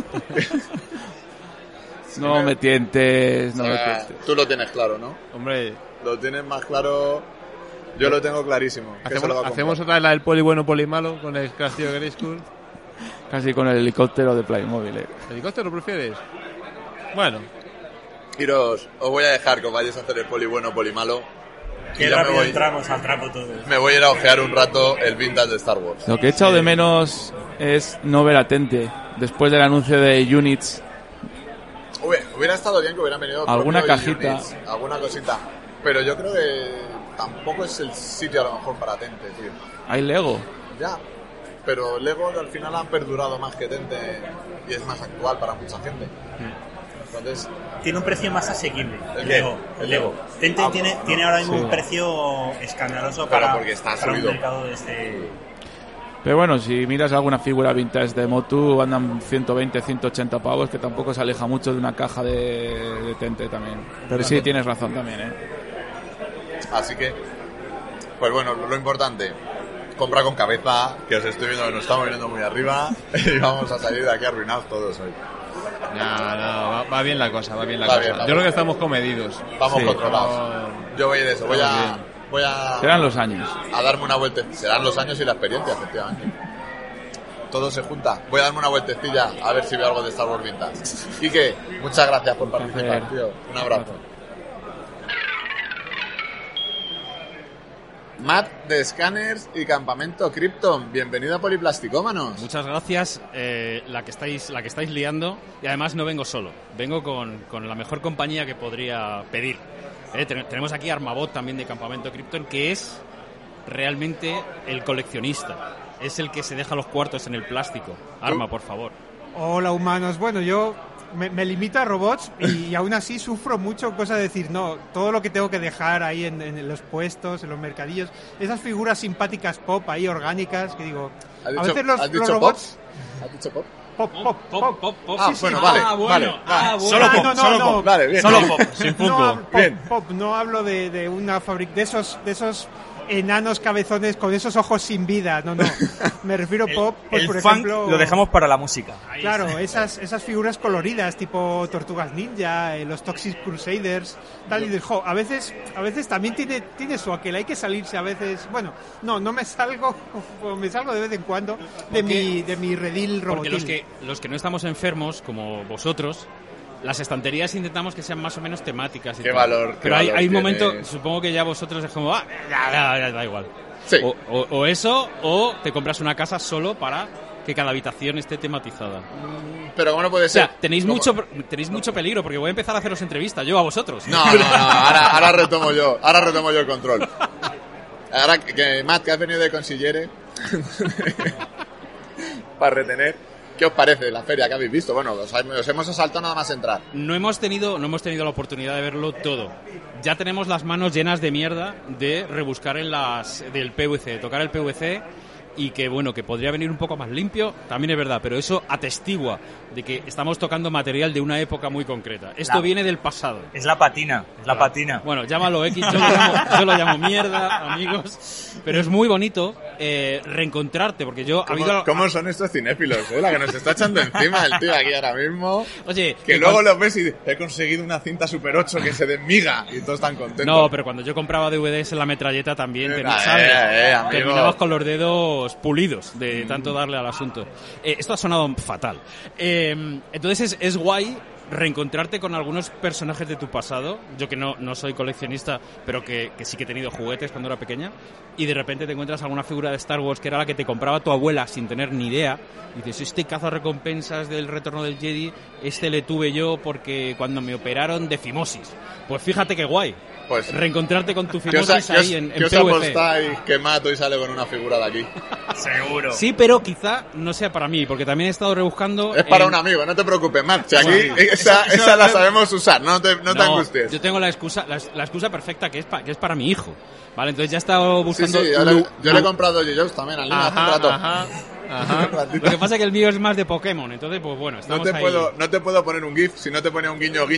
Speaker 16: No me tientes, no me tientes.
Speaker 2: Tú lo tienes claro, ¿no?
Speaker 14: Hombre,
Speaker 2: lo tienes más claro. Yo lo tengo clarísimo.
Speaker 14: Hacemos otra vez la del poli bueno, poli malo con el castillo de Grayskull.
Speaker 16: Casi con el helicóptero de Playmobil.
Speaker 14: ¿Helicóptero prefieres? Bueno.
Speaker 2: Os voy a dejar que os vayáis a hacer el poli bueno, poli malo.
Speaker 10: Qué rápido entramos al trapo todos.
Speaker 2: Me voy a ir a ojear un rato el vintage de Star Wars.
Speaker 16: Lo que he echado de menos es no ver a Tente después del anuncio de Units.
Speaker 2: Hubiera estado bien que hubieran venido
Speaker 16: alguna cajita,
Speaker 2: Units, alguna cosita, pero yo creo que tampoco es el sitio a lo mejor para Tente, tío.
Speaker 16: Hay Lego.
Speaker 2: Ya, pero Lego al final han perdurado más que Tente y es más actual para mucha gente. Entonces,
Speaker 10: tiene un precio más asequible.
Speaker 2: El
Speaker 10: Lego. Tente tiene ahora mismo un precio escandaloso para un mercado de este.
Speaker 16: Pero bueno, si miras alguna figura vintage de Motu, andan 120, 180 pavos, que tampoco se aleja mucho de una caja de Tente también. Pero sí, tienes razón también, ¿eh?
Speaker 2: Así que, pues bueno, lo importante, compra con cabeza, que os estoy viendo que nos estamos viniendo muy arriba y vamos a salir de aquí arruinados todos hoy.
Speaker 14: No, va bien la cosa, va bien la cosa. Yo creo que estamos comedidos.
Speaker 2: Vamos controlados. Yo voy a ir eso, voy a...
Speaker 16: Serán los años.
Speaker 2: A darme una vuelta. Serán los años y la experiencia, efectivamente. todo se junta. Voy a darme una vueltecilla a ver si veo algo de Star Wars Vintage. Quique, muchas gracias por participar, tío. Un abrazo. Matt de Scanners y Campamento Krypton, bienvenido a Poliplasticómanos.
Speaker 17: Muchas gracias, la que estáis liando, y además no vengo solo, vengo con la mejor compañía que podría pedir. Tenemos aquí a Armabot también de Campamento Krypton, que es realmente el coleccionista, es el que se deja los cuartos en el plástico. Arma, por favor.
Speaker 18: Hola, humanos. Bueno, yo me limito a robots y aún así sufro mucho, cosa de decir, no, todo lo que tengo que dejar ahí en los puestos, en los mercadillos, esas figuras simpáticas pop ahí, orgánicas, que digo, a veces los robots...
Speaker 2: ¿Has dicho pop?
Speaker 18: Pop.
Speaker 2: Ah,
Speaker 18: Sí,
Speaker 2: bueno,
Speaker 18: sí.
Speaker 2: vale.
Speaker 17: Solo pop, solo pop.
Speaker 2: Vale, bien.
Speaker 17: Solo pop, sin Funko.
Speaker 18: No hablo de una fábrica, de esos enanos cabezones con esos ojos sin vida, no. Me refiero pop, pues
Speaker 10: el
Speaker 18: por
Speaker 10: funk
Speaker 18: ejemplo...
Speaker 10: lo dejamos para la música.
Speaker 18: Claro, esas figuras coloridas, tipo Tortugas Ninja, los Toxic Crusaders, tal, y digo, a veces también tiene su aquel, hay que salirse a veces, bueno, no me salgo, me salgo de vez en cuando de mi redil robotil.
Speaker 17: Porque los que no estamos enfermos, como vosotros, las estanterías intentamos que sean más o menos temáticas.
Speaker 2: Qué valor.
Speaker 17: Pero hay un momento, supongo que ya vosotros es como, ya, da igual.
Speaker 2: Sí.
Speaker 17: O eso, o te compras una casa solo para que cada habitación esté tematizada.
Speaker 2: Pero ¿cómo no puede ser?
Speaker 17: O sea, tenéis mucho peligro, porque voy a empezar a haceros entrevistas, yo a vosotros.
Speaker 2: No, ahora retomo yo el control. Ahora que Matt, que has venido de consillere para retener, ¿qué os parece la feria que habéis visto? Bueno, os hemos asaltado nada más entrar.
Speaker 17: No hemos tenido la oportunidad de verlo todo. Ya tenemos las manos llenas de mierda de rebuscar del PVC, de tocar el PVC, y que bueno, que podría venir un poco más limpio, también es verdad, pero eso atestigua de que estamos tocando material de una época muy concreta. Esto viene del pasado.
Speaker 10: Es la patina.
Speaker 17: Bueno, llámalo X, yo lo llamo mierda, amigos, pero es muy bonito reencontrarte, porque yo...
Speaker 2: ¿Cómo son estos cinéfilos? La que nos está echando encima el tío aquí ahora mismo.
Speaker 17: Oye,
Speaker 2: que luego los ves y he conseguido una cinta Super 8 que se desmiga y todos están contentos.
Speaker 17: No, pero cuando yo compraba DVDs en la metralleta también, terminabas con los dedos pulidos de tanto darle al asunto. Esto ha sonado fatal. Entonces es guay reencontrarte con algunos personajes de tu pasado. Yo que no soy coleccionista, pero que sí que he tenido juguetes cuando era pequeña, y de repente te encuentras alguna figura de Star Wars que era la que te compraba tu abuela sin tener ni idea, y dices, este cazarrecompensas del Retorno del Jedi, le tuve yo porque cuando me operaron de fimosis. Pues fíjate qué guay. Pues reencontrarte con tu fimosis ahí en PVC.
Speaker 2: ¿Qué os apostáis que mato y sale con una figura de aquí?
Speaker 10: Seguro.
Speaker 17: Sí, pero quizá no sea para mí, porque también he estado rebuscando...
Speaker 2: Es para un amigo, no te preocupes, Matt. Si aquí esa la sabemos usar, no te angusties.
Speaker 17: Yo tengo la excusa perfecta, que es para mi hijo. Vale, entonces ya he estado buscando...
Speaker 2: Sí, yo le he comprado Yo-Yos también al niño hace un rato.
Speaker 17: Ajá. Lo que pasa es que el mío es más de Pokémon, entonces pues bueno, estamos ahí.
Speaker 2: No te puedo poner un GIF si no te ponía un guiño.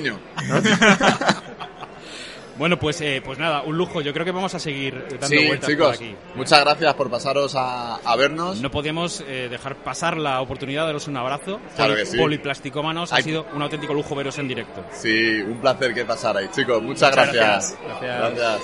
Speaker 17: Bueno, pues nada, un lujo. Yo creo que vamos a seguir dando vueltas
Speaker 2: chicos,
Speaker 17: por aquí.
Speaker 2: Muchas gracias por pasaros a vernos.
Speaker 17: No podíamos dejar pasar la oportunidad de daros un abrazo.
Speaker 2: Claro que sí.
Speaker 17: Poliplasticómanos, ha sido un auténtico lujo veros en directo.
Speaker 2: Sí, un placer que pasarais, chicos. Muchas gracias. Gracias.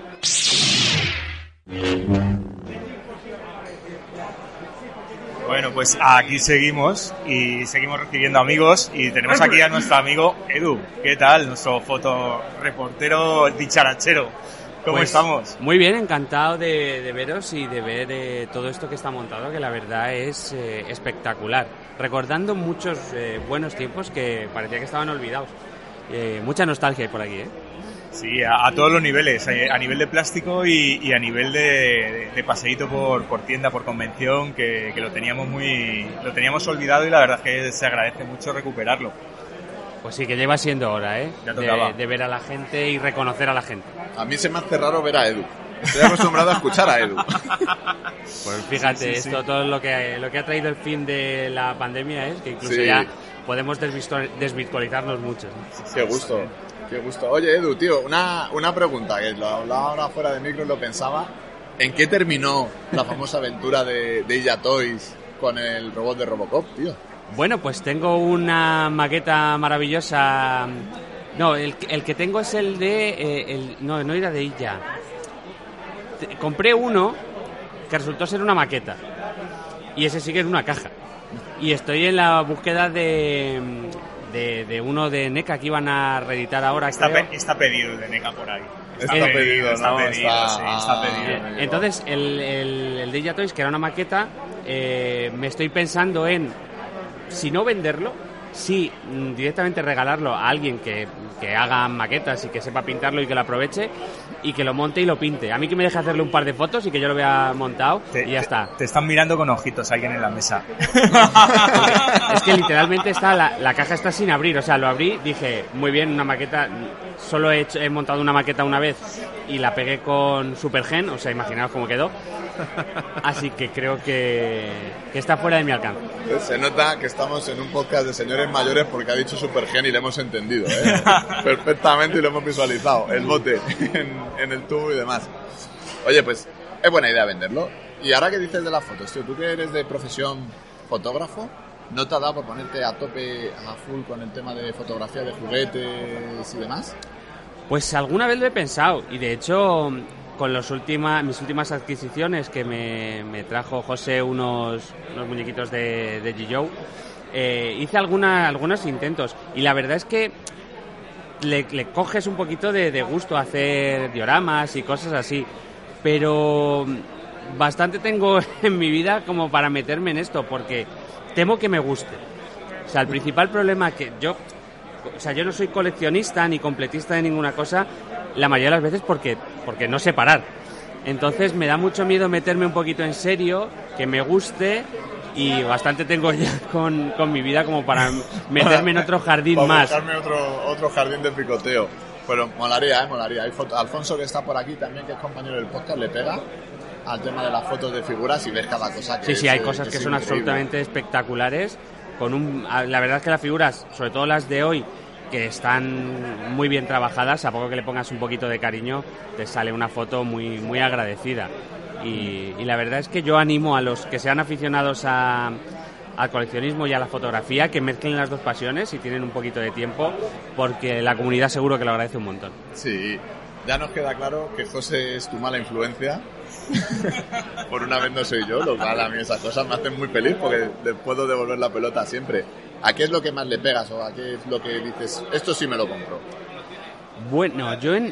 Speaker 10: Bueno, pues aquí seguimos y seguimos recibiendo amigos y tenemos aquí a nuestro amigo Edu. ¿Qué tal? Nuestro fotoreportero dicharachero. ¿Cómo estamos?
Speaker 19: Muy bien, encantado de veros y de ver todo esto que está montado, que la verdad es espectacular. Recordando muchos buenos tiempos que parecía que estaban olvidados. Mucha nostalgia hay por aquí, ¿eh?
Speaker 10: Sí, a todos los niveles, a nivel de plástico y a nivel de paseíto por tienda, por convención, que lo teníamos olvidado y la verdad es que se agradece mucho recuperarlo.
Speaker 19: Pues sí, que lleva siendo hora, ¿eh?
Speaker 10: Ya tocaba.
Speaker 19: De ver a la gente y reconocer a la gente.
Speaker 2: A mí se me hace raro ver a Edu. Estoy acostumbrado a escuchar a Edu.
Speaker 19: Pues fíjate, esto todo lo que ha traído el fin de la pandemia es que incluso ya podemos desvirtualizarnos mucho, ¿no?
Speaker 2: Qué gusto. Qué gusto. Oye, Edu, tío, una pregunta, que lo hablaba ahora fuera de micro y lo pensaba. ¿En qué terminó la famosa aventura de Illa Toys con el robot de Robocop, tío?
Speaker 19: Bueno, pues tengo una maqueta maravillosa. No, el que tengo es el de... no era de Illa. Compré uno que resultó ser una maqueta. y ese sí que es una caja. Y estoy en la búsqueda de uno de NECA que iban a reeditar ahora.
Speaker 10: Está pedido el de NECA por ahí.
Speaker 2: Está pedido.
Speaker 19: Entonces, el Ninja Toys, que era una maqueta, me estoy pensando en, si no venderlo, sí directamente regalarlo a alguien que haga maquetas y que sepa pintarlo y que lo aproveche y que lo monte y lo pinte. A mí que me deje hacerle un par de fotos y que yo lo vea montado y ya está.
Speaker 10: Te están mirando con ojitos alguien en la mesa.
Speaker 19: Es que literalmente la caja está sin abrir, o sea, lo abrí, dije, muy bien, una maqueta, solo he montado una maqueta una vez y la pegué con Supergen, o sea, imaginaos cómo quedó. Así que creo que está fuera de mi alcance.
Speaker 2: Se nota que estamos en un podcast de señores mayores porque ha dicho Supergen y lo hemos entendido, perfectamente, y lo hemos visualizado, el bote en el tubo y demás. Oye, pues es buena idea venderlo. Y ahora que dices de las fotos, tío, tú que eres de profesión fotógrafo, ¿no te ha dado por ponerte a tope, a full con el tema de fotografía de juguetes y demás?
Speaker 19: Pues alguna vez lo he pensado, y de hecho con mis últimas adquisiciones que me trajo José unos muñequitos de G-Joe, hice algunos intentos, y la verdad es que le coges un poquito de gusto a hacer dioramas y cosas así, pero bastante tengo en mi vida como para meterme en esto, porque temo que me guste. O sea, el principal problema que yo no soy coleccionista ni completista de ninguna cosa, la mayoría de las veces porque no sé parar. Entonces me da mucho miedo meterme un poquito en serio, que me guste, y bastante tengo ya con mi vida como para meterme en otro jardín más.
Speaker 2: Para buscarme otro jardín de picoteo. Pero molaría. Hay Alfonso, que está por aquí también, que es compañero del podcast, le pega al tema de las fotos de figuras y ves cada cosa que
Speaker 19: Sí, hay cosas que son increíble. Absolutamente espectaculares. La verdad es que las figuras, sobre todo las de hoy, que están muy bien trabajadas, a poco que le pongas un poquito de cariño, te sale una foto muy, muy agradecida. Y la verdad es que yo animo a los que sean aficionados al coleccionismo y a la fotografía que mezclen las dos pasiones y tienen un poquito de tiempo, porque la comunidad seguro que lo agradece un montón.
Speaker 2: Sí, ya nos queda claro que José es tu mala influencia. Por una vez no soy yo, lo cual a mí esas cosas me hacen muy feliz porque le puedo devolver la pelota siempre. ¿A qué es lo que más le pegas o a qué es lo que dices, esto sí me lo compro?
Speaker 19: Bueno,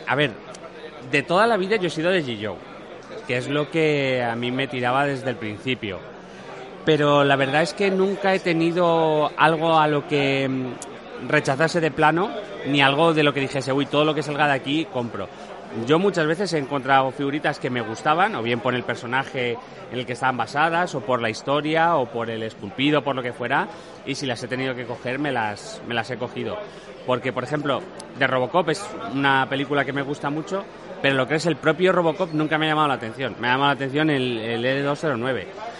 Speaker 19: de toda la vida yo he sido de G-Joe, que es lo que a mí me tiraba desde el principio. Pero la verdad es que nunca he tenido algo a lo que rechazase de plano, ni algo de lo que dijese, uy, todo lo que salga de aquí compro. Yo muchas veces he encontrado figuritas que me gustaban, o bien por el personaje en el que estaban basadas, o por la historia, o por el esculpido, por lo que fuera, y si las he tenido que coger, me las he cogido. Porque, por ejemplo, de Robocop es una película que me gusta mucho, pero lo que es el propio Robocop nunca me ha llamado la atención. Me ha llamado la atención el E209.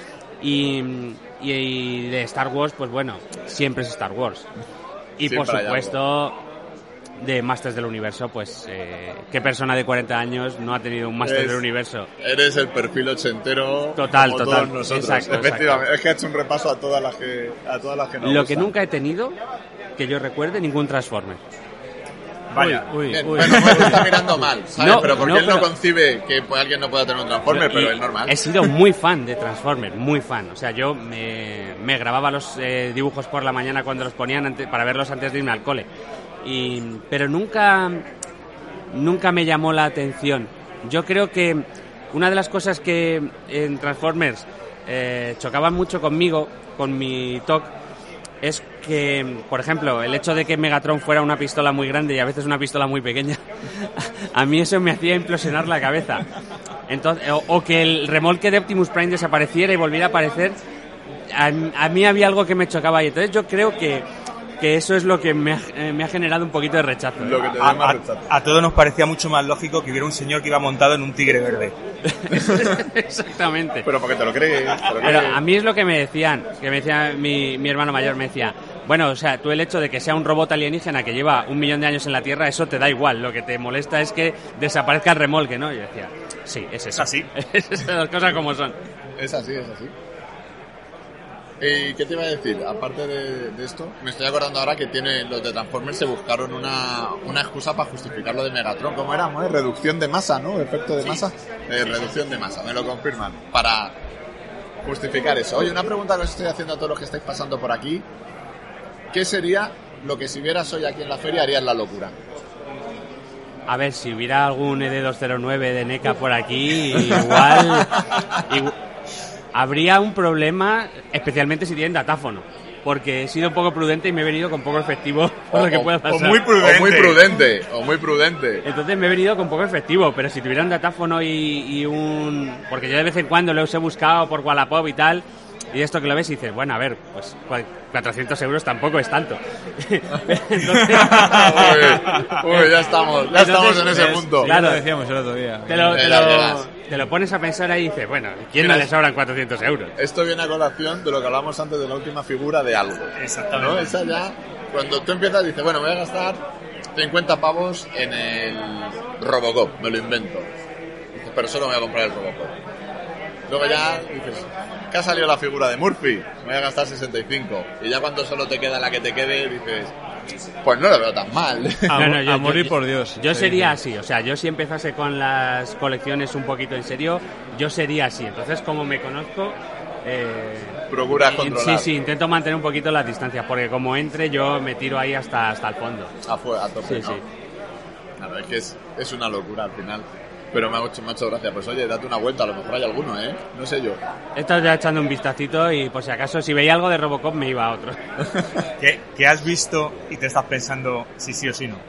Speaker 19: Y de Star Wars, pues bueno, siempre es Star Wars. Y siempre, por supuesto, de Masters del Universo, pues ¿qué persona de 40 años no ha tenido un Máster del Universo?
Speaker 2: Eres el perfil ochentero.
Speaker 19: Total.
Speaker 2: Todos nosotros.
Speaker 19: Exacto.
Speaker 2: Es que ha hecho un repaso a todas las que nos
Speaker 19: Lo
Speaker 2: gustan.
Speaker 19: que nunca he tenido, que yo recuerde, ningún Transformer.
Speaker 2: Vaya, bien. Bueno, no te está mirando mal, ¿sabes? No, pero porque él no concibe que alguien no pueda tener un Transformer, pero es normal.
Speaker 19: He sido muy fan de Transformer, muy fan. O sea, yo me grababa los dibujos por la mañana cuando los ponían para verlos antes de irme al cole. Pero nunca me llamó la atención. Yo creo que una de las cosas que en Transformers chocaban mucho conmigo, con mi TOC, es que, por ejemplo, el hecho de que Megatron fuera una pistola muy grande y a veces una pistola muy pequeña, a mí eso me hacía implosionar la cabeza. Entonces, o que el remolque de Optimus Prime desapareciera y volviera a aparecer, a mí había algo que me chocaba ahí. Entonces yo creo que eso es lo que me ha generado un poquito de rechazo.
Speaker 2: Lo que te da más rechazo.
Speaker 10: A todos nos parecía mucho más lógico que hubiera un señor que iba montado en un tigre verde.
Speaker 19: Exactamente.
Speaker 2: Pero porque te lo crees.
Speaker 19: Pero a mí es lo que me decía mi hermano mayor, me decía, bueno, o sea, tú el hecho de que sea un robot alienígena que lleva 1 millón de años en la Tierra, eso te da igual, lo que te molesta es que desaparezca el remolque, ¿no? Y yo decía, sí, es eso.
Speaker 10: ¿Es así?
Speaker 19: Es las cosas como son.
Speaker 2: Es así. ¿Y qué te iba a decir? Aparte de esto, me estoy acordando ahora que los de Transformers se buscaron una excusa para justificar lo de Megatron. ¿Cómo era? Reducción de masa, ¿no? Efecto de masa. Reducción de masa, me lo confirman. Para justificar eso. Oye, una pregunta que os estoy haciendo a todos los que estáis pasando por aquí. ¿Qué sería lo que si vieras hoy aquí en la feria harías la locura?
Speaker 19: A ver, si hubiera algún ED209 de NECA por aquí, igual habría un problema, especialmente si tienen datáfono. Porque he sido un poco prudente y me he venido con poco efectivo por lo que pueda pasar.
Speaker 2: O muy prudente.
Speaker 19: Entonces me he venido con poco efectivo, pero si tuviera un datáfono y un... Porque yo de vez en cuando los he buscado por Wallapop y tal, y esto que lo ves y dices, bueno, a ver, pues 400 euros tampoco es tanto. Entonces...
Speaker 2: Uy, ya estamos en ese punto.
Speaker 19: Claro,
Speaker 14: lo decíamos el otro día.
Speaker 19: Te lo pones a pensar ahí y dices, bueno, ¿quién no le sobran 400 euros?
Speaker 2: Esto viene a colación de lo que hablamos antes de la última figura de algo.
Speaker 3: Exactamente.
Speaker 2: ¿No? Esa ya, cuando tú empiezas, dices, bueno, voy a gastar 50 pavos en el Robocop, me lo invento. Dices, pero solo me voy a comprar el Robocop. Luego ya dices, ¿qué ha salido la figura de Murphy? Me voy a gastar 65. Y ya cuando solo te queda la que te quede, dices, pues no lo veo tan mal.
Speaker 14: A morir por Dios.
Speaker 19: Yo sería así, o sea, yo si empezase con las colecciones un poquito en serio, yo sería así. Entonces, como me conozco...
Speaker 2: Procuras controlar.
Speaker 19: Sí, intento mantener un poquito las distancias, porque como entre yo me tiro ahí hasta el fondo.
Speaker 2: A tope,
Speaker 19: sí,
Speaker 2: ¿no?
Speaker 19: sí.
Speaker 2: Claro, es que es una locura al final. Pero me ha hecho gracia. Pues oye, date una vuelta, a lo mejor hay alguno, ¿eh? No sé yo.
Speaker 19: He estado ya echando un vistacito y por si acaso, si veía algo de Robocop, me iba a otro.
Speaker 3: ¿Qué has visto y te estás pensando si sí o si no?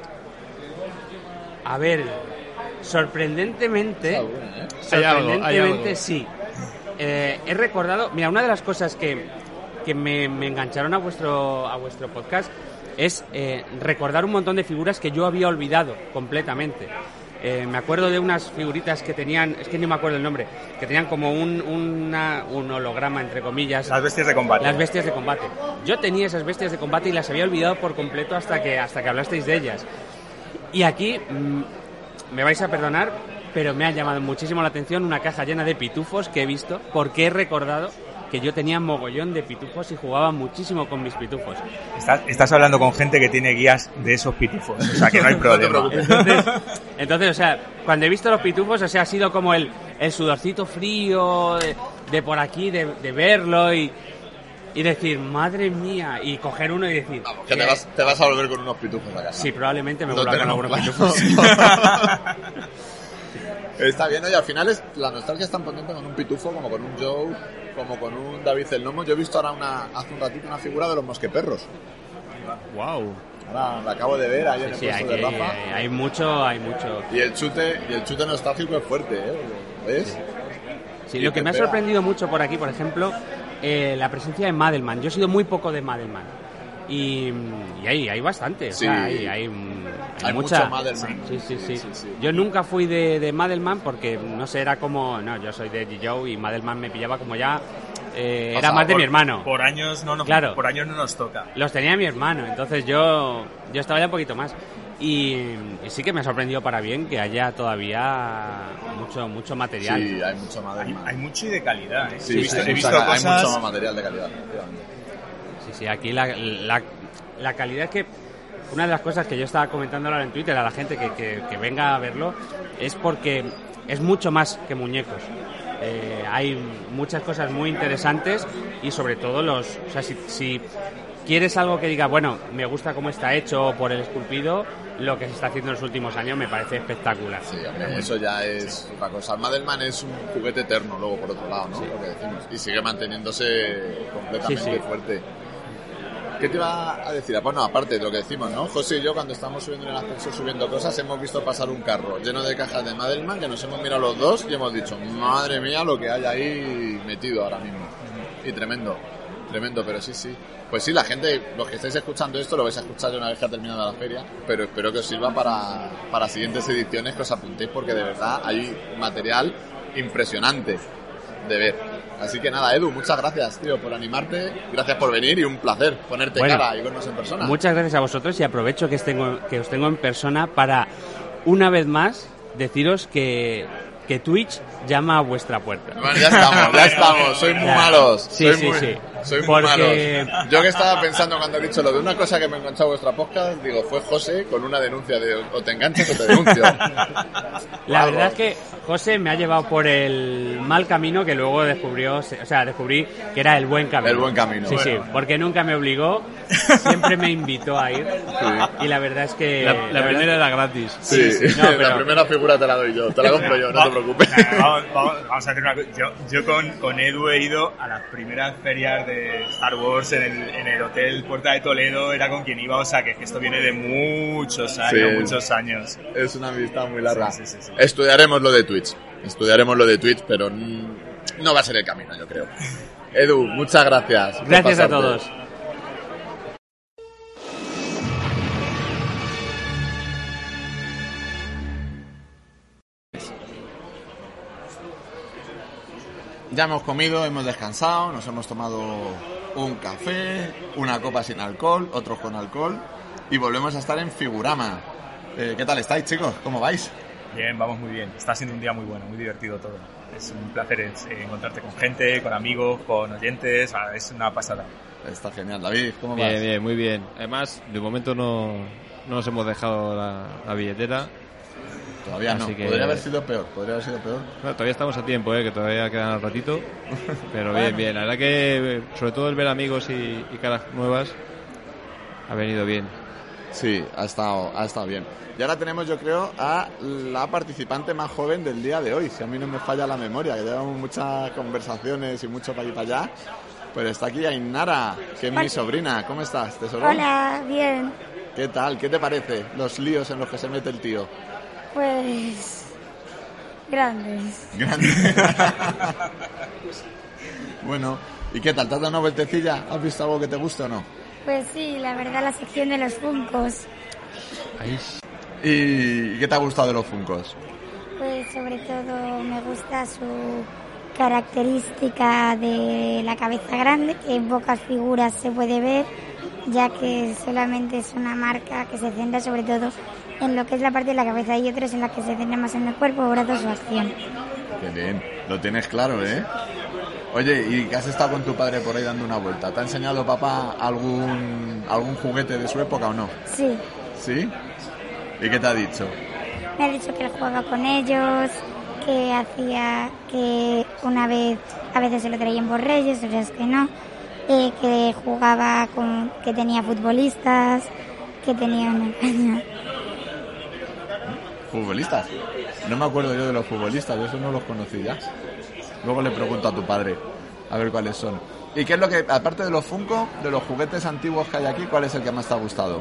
Speaker 19: A ver, sorprendentemente...
Speaker 14: Hay algo.
Speaker 19: Sí. He recordado... Mira, una de las cosas que me engancharon a vuestro podcast es recordar un montón de figuras que yo había olvidado completamente. Me acuerdo de unas figuritas que tenían, es que no me acuerdo el nombre, que tenían como un holograma, entre comillas.
Speaker 3: Las bestias de combate.
Speaker 19: Las bestias de combate. Yo tenía esas bestias de combate y las había olvidado por completo hasta que hablasteis de ellas. Y aquí, me vais a perdonar, pero me ha llamado muchísimo la atención una caja llena de pitufos que he visto, porque he recordado que yo tenía mogollón de pitufos y jugaba muchísimo con mis pitufos.
Speaker 3: Estás hablando con gente que tiene guías de esos pitufos, o sea que no hay problema.
Speaker 19: Entonces, o sea, cuando he visto los pitufos, o sea, ha sido como el sudorcito frío de por aquí, de verlo y decir, madre mía, y coger uno y decir...
Speaker 2: Vamos, que te vas a volver con unos pitufos a casa.
Speaker 19: Sí, probablemente me vuelva con algunos pitufos.
Speaker 2: Está bien, oye, al final la nostalgia es tan potente con un pitufo como con un Joe, como con un David el Nomo. Yo he visto ahora hace un ratito una figura de los mosqueperros.
Speaker 14: Wow.
Speaker 2: Ahora la acabo de ver ahí en el puesto de Rafa.
Speaker 19: Hay mucho.
Speaker 2: Y el chute nostálgico es fuerte, ¿eh? ¿Ves?
Speaker 19: Sí, lo que me ha sorprendido mucho por aquí, por ejemplo, la presencia de Madelman. Yo he sido muy poco de Madelman. Y hay bastante,
Speaker 2: sí.
Speaker 19: O sea, hay mucha...
Speaker 2: mucho Madelman.
Speaker 19: Sí. Yo nunca fui de Madelman porque, no sé, era como... No, yo soy de G-Joe y Madelman me pillaba como ya... era más de mi hermano.
Speaker 3: Por años no nos toca.
Speaker 19: Los tenía mi hermano, entonces yo estaba ya un poquito más. Y sí que me ha sorprendido para bien que haya todavía mucho material.
Speaker 2: Sí, hay mucho Madelman.
Speaker 3: Hay mucho y de calidad, ¿eh?
Speaker 2: Sí, he visto cosas... Hay mucho material de calidad, efectivamente.
Speaker 19: Sí, aquí la calidad es que una de las cosas que yo estaba comentando ahora en Twitter a la gente que venga a verlo es porque es mucho más que muñecos. Hay muchas cosas muy interesantes y sobre todo o sea, si quieres algo que diga, bueno, me gusta cómo está hecho por el esculpido, lo que se está haciendo en los últimos años me parece espectacular.
Speaker 2: Sí, hombre, eso ya es otra cosa. El Madelman es un juguete eterno, luego por otro lado, ¿no? Sí. Lo que decimos. Y sigue manteniéndose completamente fuerte. ¿Qué te iba a decir? Bueno, aparte de lo que decimos, ¿no? José y yo, cuando estamos subiendo en el ascensor subiendo cosas, hemos visto pasar un carro lleno de cajas de Madelman, que nos hemos mirado los dos y hemos dicho, madre mía, lo que hay ahí metido ahora mismo. Y tremendo, pero sí. Pues sí, la gente, los que estáis escuchando esto, lo vais a escuchar ya una vez que ha terminado la feria, pero espero que os sirva para siguientes ediciones, que os apuntéis, porque de verdad hay material impresionante de ver. Así que nada, Edu, muchas gracias, tío, por animarte, gracias por venir y un placer ponerte cara y vernos en persona.
Speaker 19: Muchas gracias a vosotros y aprovecho que os tengo en persona para, una vez más, deciros que Twitch llama a vuestra puerta.
Speaker 2: Bueno, ya estamos, sois muy malos.
Speaker 19: Sí.
Speaker 2: Soy muy malo. Yo que estaba pensando cuando he dicho lo de una cosa que me enganchó a vuestra podcast, digo, fue José con una denuncia de o te enganchas o te denuncio.
Speaker 19: La verdad es que José me ha llevado por el mal camino que luego descubrí que era el buen camino.
Speaker 2: El buen camino.
Speaker 19: Sí,
Speaker 2: bueno.
Speaker 19: sí, porque nunca me obligó, siempre me invitó a ir.
Speaker 2: Sí.
Speaker 19: Y la verdad es que...
Speaker 14: La primera era gratis.
Speaker 2: Sí, no, pero... la primera figura te la doy yo, te la compro yo, no te preocupes.
Speaker 10: Vamos a hacer una cosa. Yo con Edu he ido a las primeras ferias de Star Wars en el Hotel Puerta de Toledo, era con quien iba, o sea que esto viene de muchos años.
Speaker 2: Es una amistad muy larga.
Speaker 10: Sí.
Speaker 2: Estudiaremos lo de Twitch, pero no va a ser el camino, yo creo. Edu, muchas gracias.
Speaker 19: Gracias a todos.
Speaker 2: Ya hemos comido, hemos descansado, nos hemos tomado un café, una copa sin alcohol, otros con alcohol y volvemos a estar en Figurama. ¿Qué tal estáis, chicos? ¿Cómo vais?
Speaker 10: Bien, vamos muy bien. Está siendo un día muy bueno, muy divertido todo. Es un placer encontrarte con gente, con amigos, con oyentes. Es una pasada.
Speaker 2: Está genial. David, ¿cómo vas?
Speaker 14: Bien, muy bien. Además, de momento no nos hemos dejado la billetera.
Speaker 2: Todavía no.
Speaker 14: Que...
Speaker 2: Podría haber sido peor.
Speaker 14: Bueno, todavía estamos a tiempo, que todavía quedan un ratito. Pero bien. La verdad que, sobre todo el ver amigos y caras nuevas, ha venido bien.
Speaker 2: Sí, ha estado bien. Y ahora tenemos, yo creo, a la participante más joven del día de hoy. Si a mí no me falla la memoria, que llevamos muchas conversaciones y mucho para aquí y para allá. Pues está aquí Ainara, que es mi sobrina. ¿Cómo estás, tesoro?
Speaker 20: Hola, bien.
Speaker 2: ¿Qué tal? ¿Qué te parece los líos en los que se mete el tío?
Speaker 20: Pues... grandes.
Speaker 2: Bueno, ¿y qué tal? ¿Te has dado una vueltecilla? ¿Has visto algo que te guste o no?
Speaker 20: Pues sí, la verdad, la sección de los Funkos.
Speaker 2: ¿Y qué te ha gustado de los Funkos?
Speaker 20: Pues sobre todo me gusta su característica de la cabeza grande, que en pocas figuras se puede ver, ya que solamente es una marca que se centra sobre todo en lo que es la parte de la cabeza y otras en las que se centra más en el cuerpo, brazos o acción.
Speaker 2: Qué bien, lo tienes claro, ¿eh? Oye, ¿y qué has estado con tu padre por ahí dando una vuelta? ¿Te ha enseñado papá algún juguete de su época o no?
Speaker 20: Sí.
Speaker 2: ¿Sí? ¿Y qué te ha dicho?
Speaker 20: Me ha dicho que él jugaba con ellos, que una vez, a veces se lo traían por Reyes, otras que no, que jugaba que tenía futbolistas, que tenía una caña.
Speaker 2: ¿Futbolistas? No me acuerdo yo de los futbolistas, yo eso no los conocí ya. Luego le pregunto a tu padre a ver cuáles son. ¿Y qué es lo que, aparte de los Funko, de los juguetes antiguos que hay aquí, cuál es el que más te ha gustado?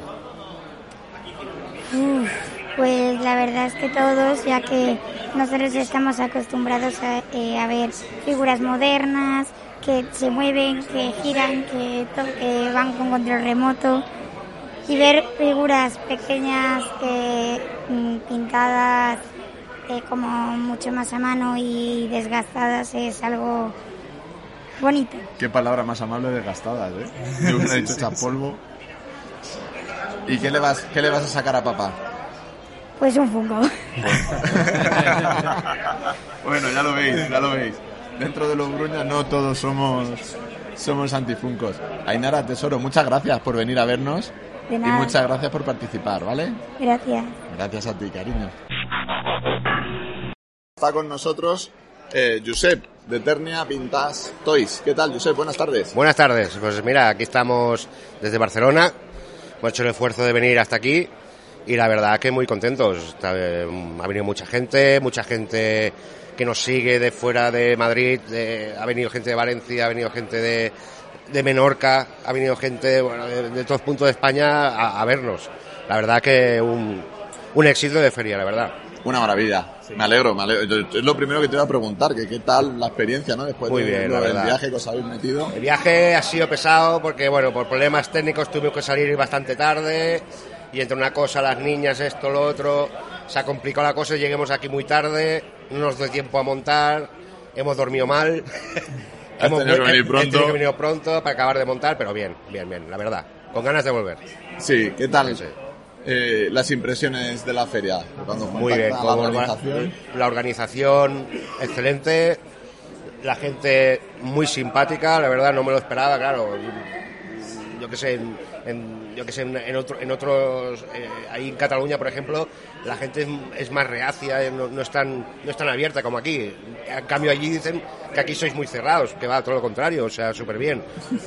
Speaker 20: Pues la verdad es que todos, ya que nosotros estamos acostumbrados a ver figuras modernas, que se mueven, que giran, que van con control remoto, y ver figuras pequeñas pintadas como mucho más a mano y desgastadas es algo bonito.
Speaker 2: Qué palabra más amable, desgastadas, ¿eh? Yo hubiera dicho hecha polvo. ¿Y qué le vas a sacar a papá?
Speaker 20: Pues un Funko.
Speaker 2: Bueno, ya lo veis. Dentro de los Bruñas no todos somos antifuncos. Ainara, tesoro, muchas gracias por venir a vernos.
Speaker 20: De nada.
Speaker 2: Y muchas gracias por participar, ¿vale?
Speaker 20: Gracias.
Speaker 2: Gracias a ti, cariño. Está con nosotros Josep, de Eternia Vintage Toys. ¿Qué tal, Josep? Buenas tardes.
Speaker 21: Buenas tardes. Pues mira, aquí estamos desde Barcelona. Hemos hecho el esfuerzo de venir hasta aquí y la verdad que muy contentos. Ha venido mucha gente que nos sigue de fuera de Madrid, ha venido gente de Valencia, ha venido gente de Menorca, ha venido gente de todos puntos de España a vernos. La verdad que un éxito de feria, la verdad.
Speaker 2: Una maravilla. Sí. Me alegro. Es lo primero que te iba a preguntar, que qué tal la experiencia, ¿no? Después del viaje que os habéis metido.
Speaker 21: El viaje ha sido pesado porque, bueno, por problemas técnicos tuvimos que salir bastante tarde y entre una cosa, las niñas, esto, lo otro, se ha complicado la cosa y lleguemos aquí muy tarde, no nos dio tiempo a montar, hemos dormido mal.
Speaker 2: Hemos tenido que
Speaker 21: venir pronto para acabar de montar, pero bien, la verdad, con ganas de volver.
Speaker 2: Sí, ¿qué tal? Sí. Las impresiones de la feria, cuando
Speaker 21: muy bien,
Speaker 2: la organización.
Speaker 21: La organización excelente, la gente muy simpática, la verdad no me lo esperaba, claro. Yo que sé, en otros, ahí en Cataluña, por ejemplo, la gente es más reacia, no es tan abierta como aquí. En cambio allí dicen que aquí sois muy cerrados, que va todo lo contrario, o sea, súper bien.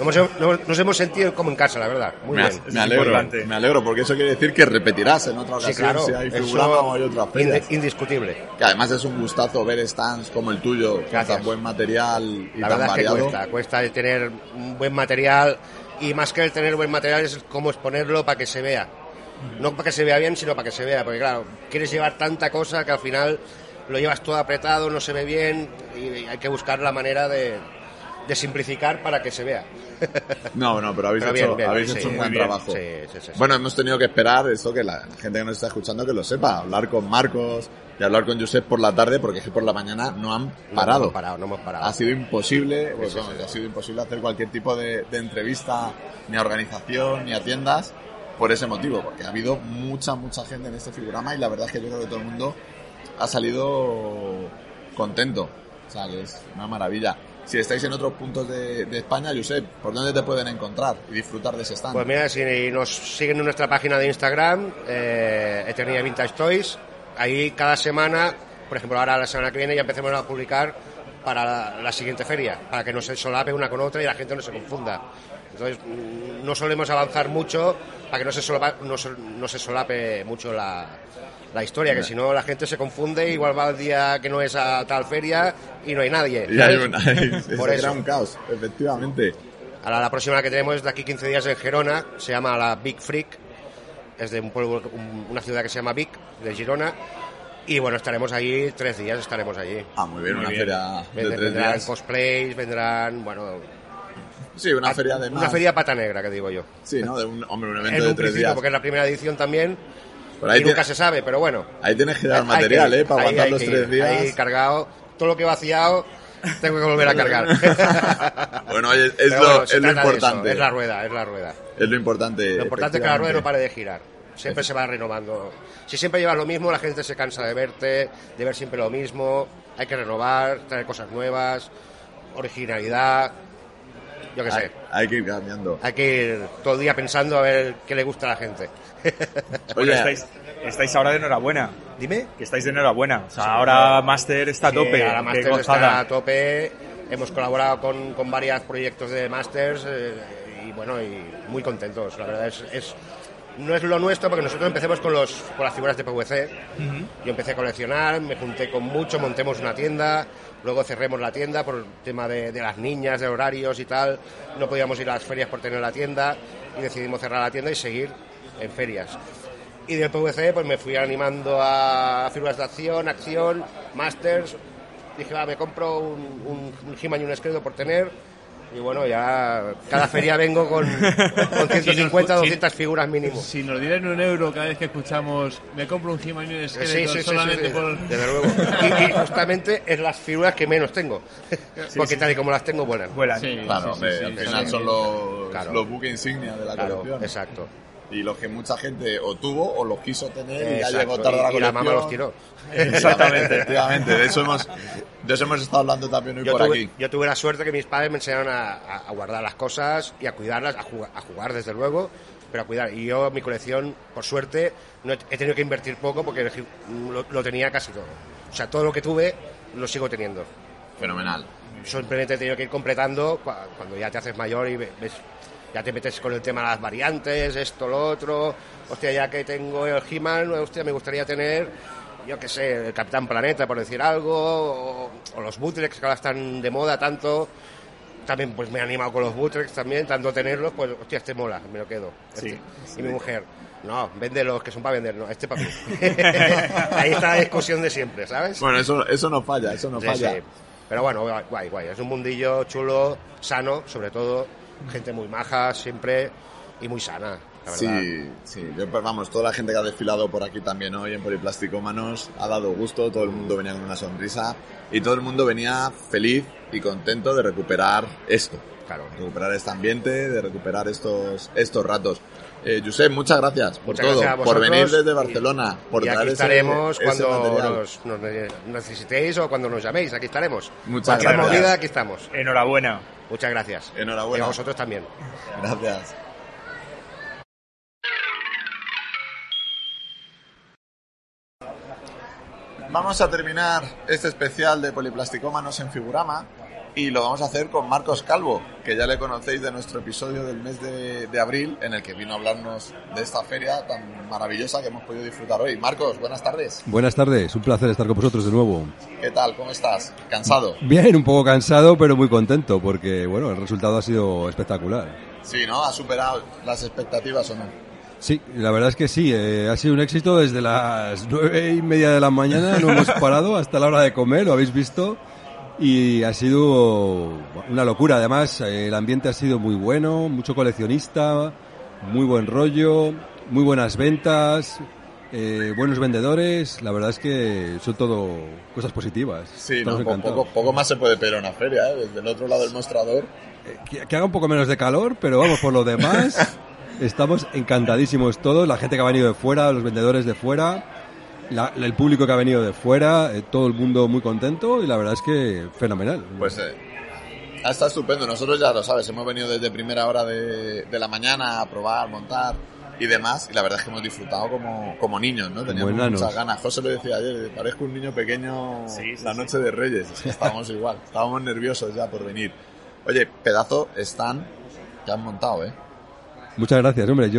Speaker 21: Nos hemos sentido como en casa, la verdad, muy bien.
Speaker 2: Me alegro, porque eso quiere decir que repetirás en otra ocasión,
Speaker 21: sí, claro,
Speaker 2: si hay Figurama o hay otras ferias.
Speaker 21: Indiscutible.
Speaker 2: Que además es un gustazo ver stands como el tuyo, con tan buen material y
Speaker 21: la
Speaker 2: tan
Speaker 21: verdad
Speaker 2: variado.
Speaker 21: Es que cuesta tener un buen material. Y más que el tener buen material es cómo exponerlo para que se vea. No para que se vea bien, sino para que se vea. Porque claro, quieres llevar tanta cosa que al final lo llevas todo apretado, no se ve bien y hay que buscar la manera de simplificar para que se vea.
Speaker 2: No, pero habéis hecho un buen trabajo.
Speaker 21: Sí.
Speaker 2: Bueno, hemos tenido que esperar esto, que la gente que nos está escuchando que lo sepa, hablar con Marcos y hablar con Josep por la tarde, porque es que por la mañana no han parado.
Speaker 21: No hemos parado.
Speaker 2: Ha sido imposible,
Speaker 21: Sí.
Speaker 2: Ha sido imposible hacer cualquier tipo de entrevista, ni a organización, ni a tiendas, por ese motivo, porque ha habido mucha gente en este Figurama y la verdad es que yo creo que todo el mundo ha salido contento. O sea, que es una maravilla. Si estáis en otros puntos de España, Josep, ¿por dónde te pueden encontrar y disfrutar de ese stand?
Speaker 21: Pues mira, si nos siguen en nuestra página de Instagram, Eternia Vintage Toys, ahí cada semana, por ejemplo, ahora la semana que viene ya empecemos a publicar para la siguiente feria, para que no se solape una con otra y la gente no se confunda. Entonces, no solemos avanzar mucho para que no se solape mucho la historia, que si no la gente se confunde, igual va el día que no es a tal feria y no hay nadie.
Speaker 2: Y hay
Speaker 21: por eso
Speaker 2: era un caos, efectivamente.
Speaker 21: Ahora la próxima que tenemos es de aquí 15 días en Gerona, se llama la Big Freak, es de un pueblo, una ciudad que se llama Vic, de Girona, y bueno, estaremos allí 3 días, estaremos allí.
Speaker 2: Muy bien, una feria de 3
Speaker 21: vendrán
Speaker 2: días.
Speaker 21: Cosplays, vendrán, bueno...
Speaker 2: Sí, una feria de más.
Speaker 21: Una feria pata negra, que digo yo.
Speaker 2: Sí, ¿no? Un evento de 3 días.
Speaker 21: Porque es la primera edición también,
Speaker 2: y
Speaker 21: nunca se sabe, pero bueno.
Speaker 2: Ahí tienes que dar material, para aguantar los 3 días.
Speaker 21: Ahí cargado, todo lo que he vaciado, tengo que volver a cargar.
Speaker 2: Bueno, oye, es lo importante.
Speaker 21: Es la rueda.
Speaker 2: Es lo importante.
Speaker 21: Lo importante es que la rueda no pare de girar. Siempre se va renovando. Si siempre llevas lo mismo, la gente se cansa de verte, de ver siempre lo mismo. Hay que renovar, traer cosas nuevas, originalidad. Yo qué sé.
Speaker 2: Hay que ir cambiando.
Speaker 21: Hay que ir todo el día pensando a ver qué le gusta a la gente.
Speaker 10: Oye, estáis ahora de enhorabuena.
Speaker 21: Dime.
Speaker 10: Que estáis de enhorabuena. O sea, ahora Master está a tope.
Speaker 21: Ahora Master está a tope. Hemos colaborado con varios proyectos de Masters y bueno, y muy contentos. La verdad no es lo nuestro, porque nosotros empecemos con las figuras de PVC. Yo empecé a coleccionar, me junté con mucho, montemos una tienda, luego cerremos la tienda por el tema de las niñas, de horarios y tal. No podíamos ir a las ferias por tener la tienda y decidimos cerrar la tienda y seguir en ferias. Y del PVC pues me fui animando a figuras de acción, Masters. Dije, me compro un He-Man y un Skeletor por tener. Y bueno, ya cada feria vengo con 150 200 figuras mínimo.
Speaker 14: Si nos dieran €1 cada vez que escuchamos, me compro un He-Man y un Skeletor solamente por...
Speaker 21: Desde luego. Y justamente es las figuras que menos tengo. Porque tal y como las tengo, vuelan.
Speaker 2: Claro, al final son los buques insignia de la colección.
Speaker 21: Exacto.
Speaker 2: Y los que mucha gente o tuvo o los quiso tener y ya llegó tarde a la colección.
Speaker 21: Y la mamá los tiró.
Speaker 2: Exactamente. Efectivamente. De eso hemos estado hablando también hoy aquí.
Speaker 21: Yo tuve la suerte que mis padres me enseñaron a guardar las cosas y a cuidarlas, a jugar desde luego, pero a cuidar. Y yo, mi colección, por suerte, no he tenido que invertir poco porque lo tenía casi todo. O sea, todo lo que tuve lo sigo teniendo.
Speaker 2: Fenomenal.
Speaker 21: Simplemente he tenido que ir completando cuando ya te haces mayor y ves... Ya te metes con el tema de las variantes, esto, lo otro. Hostia, ya que tengo el He-Man, hostia, me gustaría tener, yo qué sé, el Capitán Planeta, por decir algo, o los bootlegs que ahora están de moda tanto. También pues me he animado con los bootlegs también, tanto tenerlos, pues hostia, este mola, me lo quedo. Y mi mujer, no, véndelos, que son para vender, no, este para mí. Ahí está la discusión de siempre, ¿sabes?
Speaker 2: Bueno, eso no falla, falla.
Speaker 21: Sí. Pero bueno, guay. Es un mundillo chulo, sano, sobre todo. Gente muy maja siempre y muy sana, la verdad.
Speaker 2: Sí. Vamos, toda la gente que ha desfilado por aquí también hoy en Poliplasticómanos ha dado gusto, todo el mundo venía con una sonrisa y todo el mundo venía feliz y contento de recuperar esto.
Speaker 21: Claro.
Speaker 2: Recuperar este ambiente, de recuperar estos ratos. Josep, muchas gracias por todo, por venir desde Barcelona, por
Speaker 21: y
Speaker 2: traer
Speaker 21: aquí estaremos
Speaker 2: ese
Speaker 21: cuando nos necesitéis o cuando nos llaméis, aquí estaremos.
Speaker 2: Muchas gracias.
Speaker 21: Movida, aquí estamos.
Speaker 10: Enhorabuena.
Speaker 21: Muchas gracias.
Speaker 2: Enhorabuena.
Speaker 21: Y a vosotros también.
Speaker 2: Gracias. Vamos a terminar este especial de Poliplasticómanos en Figurama y lo vamos a hacer con Marcos Calvo, que ya le conocéis de nuestro episodio del mes de abril, en el que vino a hablarnos de esta feria tan maravillosa que hemos podido disfrutar hoy. Marcos, buenas tardes.
Speaker 1: Buenas tardes, un placer estar con vosotros de nuevo.
Speaker 2: ¿Qué tal? ¿Cómo estás? ¿Cansado?
Speaker 1: Bien, un poco cansado, pero muy contento, porque bueno, el resultado ha sido espectacular.
Speaker 2: Sí, ¿no? ¿Ha superado las expectativas o no?
Speaker 1: Sí, la verdad es que sí, ha sido un éxito desde las 9:30 de la mañana, no hemos parado hasta la hora de comer, lo habéis visto, y ha sido una locura. Además, el ambiente ha sido muy bueno, mucho coleccionista, muy buen rollo, muy buenas ventas, buenos vendedores. La verdad es que son todo cosas positivas.
Speaker 2: Sí, no, poco más se puede pedir a una feria, desde el otro lado del mostrador.
Speaker 1: Que haga un poco menos de calor, pero vamos, por lo demás... Estamos encantadísimos todos, la gente que ha venido de fuera, los vendedores de fuera, el público que ha venido de fuera, todo el mundo muy contento y la verdad es que fenomenal.
Speaker 2: Pues ha estado estupendo, nosotros ya lo sabes, hemos venido desde primera hora de la mañana a probar, montar y demás, y la verdad es que hemos disfrutado como niños, ¿no? Teníamos muchas ganas. José lo decía ayer, parezco un niño pequeño la noche de Reyes, es que estábamos igual, estábamos nerviosos ya por venir. Oye, pedazo stand que han montado,
Speaker 1: Muchas gracias, hombre.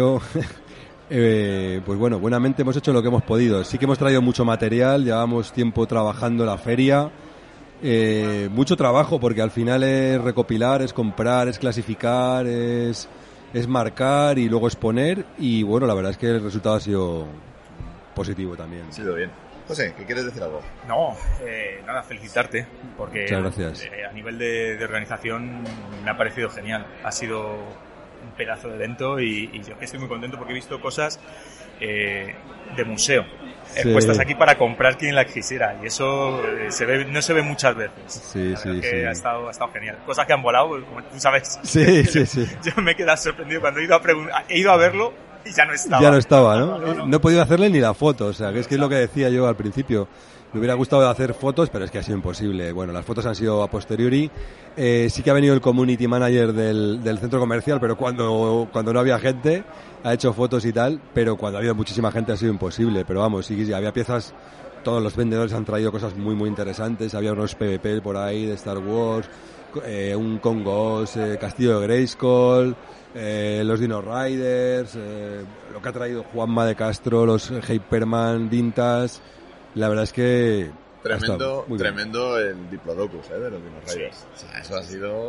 Speaker 1: Pues bueno, buenamente hemos hecho lo que hemos podido. Sí que hemos traído mucho material, llevamos tiempo trabajando la feria. Mucho trabajo porque al final es recopilar, es comprar, es clasificar, es marcar y luego exponer. Y bueno, la verdad es que el resultado ha sido positivo también.
Speaker 2: Ha sido bien. José, ¿qué quieres decir algo?
Speaker 10: No, nada, felicitarte, porque
Speaker 1: muchas gracias.
Speaker 10: A nivel de organización me ha parecido genial. Ha sido un pedazo de evento y yo que estoy muy contento porque he visto cosas de museo puestas aquí para comprar quien la quisiera y eso no se ve muchas veces.
Speaker 1: Sí.
Speaker 10: Ha estado genial. Cosas que han volado, como tú sabes.
Speaker 1: Sí.
Speaker 10: Yo me he quedado sorprendido cuando he ido a verlo y ya no estaba.
Speaker 1: Ya no estaba, ¿no? No he podido hacerle ni la foto, o sea, que es lo que decía yo al principio. Me hubiera gustado hacer fotos, pero es que ha sido imposible. Bueno, las fotos han sido a posteriori. Sí que ha venido el community manager del centro comercial, pero cuando no había gente, ha hecho fotos y tal, pero cuando ha habido muchísima gente ha sido imposible. Pero vamos, sí, había piezas, todos los vendedores han traído cosas muy, muy interesantes. Había unos PvP por ahí de Star Wars, un Congos, Castillo de Grayskull, los Dino Riders, lo que ha traído Juanma de Castro, los Hyperman Dintas. La verdad es que
Speaker 2: tremendo el Diplodocus de los Dino Riders. O sea, eso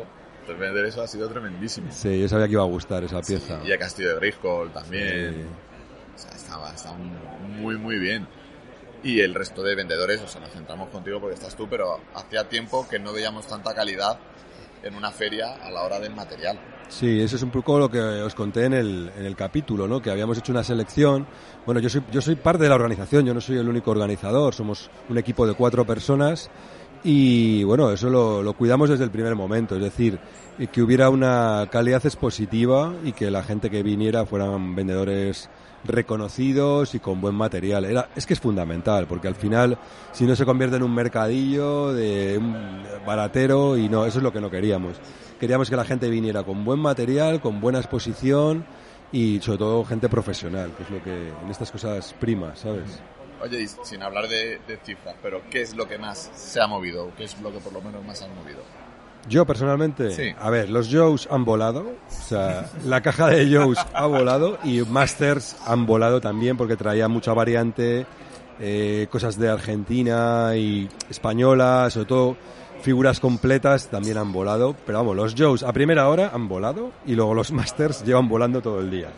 Speaker 2: ha sido tremendísimo.
Speaker 1: Sí, yo sabía que iba a gustar esa pieza.
Speaker 2: Y el Castillo de Grayskull también. Sí. O sea, estaba muy, muy bien. Y el resto de vendedores, o sea, nos centramos contigo porque estás tú, pero hacía tiempo que no veíamos tanta calidad en una feria a la hora del material.
Speaker 1: Sí, eso es un poco lo que os conté en el capítulo, ¿no? Que habíamos hecho una selección. Bueno, yo soy parte de la organización, yo no soy el único organizador, somos un equipo de 4 personas y bueno, eso lo cuidamos desde el primer momento, es decir, que hubiera una calidad expositiva y que la gente que viniera fueran vendedores reconocidos y con buen material. Es que es fundamental, porque al final, si no se convierte en un mercadillo de un baratero, y no, eso es lo que no queríamos. Queríamos que la gente viniera con buen material, con buena exposición y sobre todo gente profesional, que es lo que en estas cosas prima, ¿sabes?
Speaker 2: Oye, y sin hablar de cifras, pero ¿qué es lo que más se ha movido? ¿Qué es lo que por lo menos más han movido?
Speaker 1: Yo personalmente, sí. A ver, los Joes han volado, o sea, la caja de Joes ha volado y Masters han volado también porque traía mucha variante, cosas de Argentina y española, sobre todo figuras completas también han volado, pero vamos, los Joes a primera hora han volado y luego los Masters llevan volando todo el día.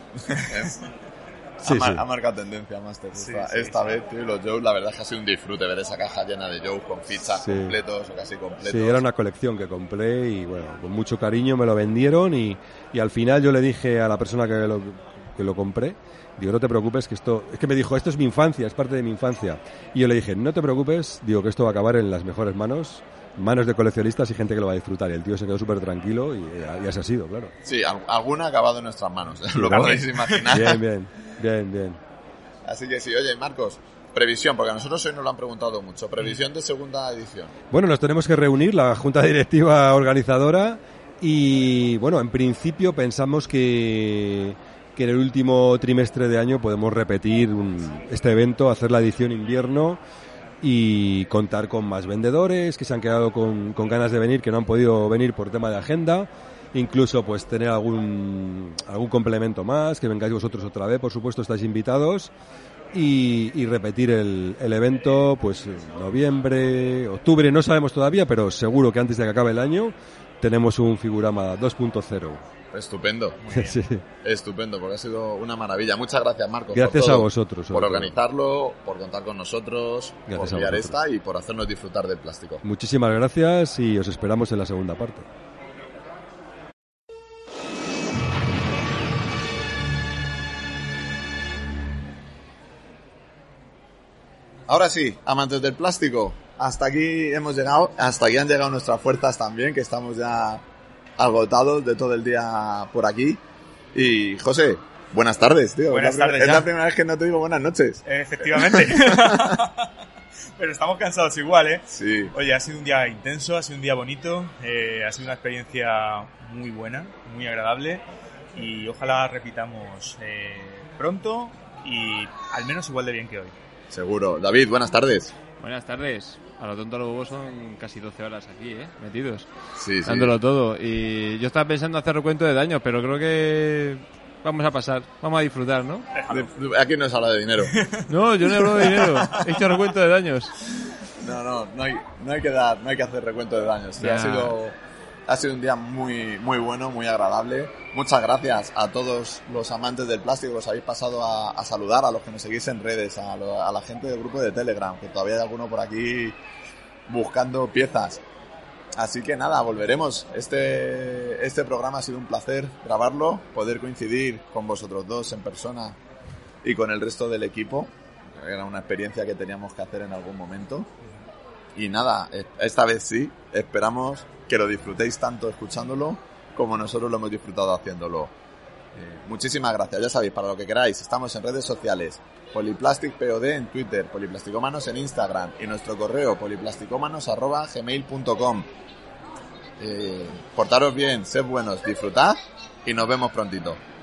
Speaker 2: Ha marcado tendencia Masters esta vez, tío, los Joes, la verdad es que ha sido un disfrute ver esa caja llena de Joes con fichas completos o casi completos.
Speaker 1: Sí, era una colección que compré y bueno, con mucho cariño me lo vendieron y al final yo le dije a la persona que lo compré, digo, no te preocupes, que es que me dijo, esto es mi infancia, es parte de mi infancia. Y yo le dije, no te preocupes, digo que esto va a acabar en las mejores manos manos de coleccionistas y gente que lo va a disfrutar. Y el tío se quedó súper tranquilo y así ha sido, claro.
Speaker 2: Sí, alguna ha acabado en nuestras manos, lo podéis imaginar.
Speaker 1: Bien.
Speaker 2: Así que sí, oye, Marcos, previsión, porque a nosotros hoy nos lo han preguntado mucho. Previsión de segunda edición.
Speaker 1: Bueno, nos tenemos que reunir, la junta directiva organizadora, y bueno, en principio pensamos que en el último trimestre de año podemos repetir este evento, hacer la edición invierno y contar con más vendedores que se han quedado con ganas de venir, que no han podido venir por tema de agenda. Incluso pues tener algún complemento más, que vengáis vosotros otra vez, por supuesto estáis invitados, y repetir el evento pues noviembre, octubre, no sabemos todavía, pero seguro que antes de que acabe el año tenemos un Figurama 2.0.
Speaker 2: Estupendo.
Speaker 1: Sí.
Speaker 2: Estupendo, porque ha sido una maravilla. Muchas gracias, Marcos.
Speaker 1: Gracias a vosotros.
Speaker 2: Por organizarlo, por contar con nosotros, por enviar esta y por hacernos disfrutar del plástico.
Speaker 1: Muchísimas gracias y os esperamos en la segunda parte.
Speaker 2: Ahora sí, amantes del plástico, hasta aquí hemos llegado, hasta aquí han llegado nuestras fuerzas también, que estamos ya agotados de todo el día por aquí. Y José, buenas tardes, tío.
Speaker 10: Buenas tardes.
Speaker 2: Es la primera vez que no te digo buenas noches.
Speaker 10: Efectivamente. Pero estamos cansados igual, ¿eh?
Speaker 2: Sí.
Speaker 10: Oye, ha sido un día intenso, ha sido un día bonito, ha sido una experiencia muy buena, muy agradable, y ojalá repitamos pronto y al menos igual de bien que hoy.
Speaker 2: Seguro. David, buenas tardes.
Speaker 14: Buenas tardes. A lo tonto a lo bobo son casi 12 horas aquí, metidos.
Speaker 2: Sí.
Speaker 14: Dándolo todo. Y yo estaba pensando hacer recuento de daños, pero creo que vamos a pasar. Vamos a disfrutar, ¿no?
Speaker 2: Aquí no se habla de dinero.
Speaker 14: No, yo no he hablado de dinero. He hecho recuento de daños.
Speaker 2: No hay que hacer recuento de daños. Sí, ha sido un día muy bueno, muy agradable. Muchas gracias a todos los amantes del plástico que os habéis pasado a saludar, a los que nos seguís en redes, a la gente del grupo de Telegram, que todavía hay alguno por aquí buscando piezas. Así que nada, volveremos. Este programa ha sido un placer grabarlo, poder coincidir con vosotros dos en persona y con el resto del equipo. Era una experiencia que teníamos que hacer en algún momento. Y nada, esta vez sí, esperamos que lo disfrutéis tanto escuchándolo como nosotros lo hemos disfrutado haciéndolo. Muchísimas gracias, ya sabéis, para lo que queráis, estamos en redes sociales, PoliplasticPod en Twitter, Poliplasticómanos en Instagram y nuestro correo poliplasticómanos@gmail.com. Portaros bien, sed buenos, disfrutad y nos vemos prontito.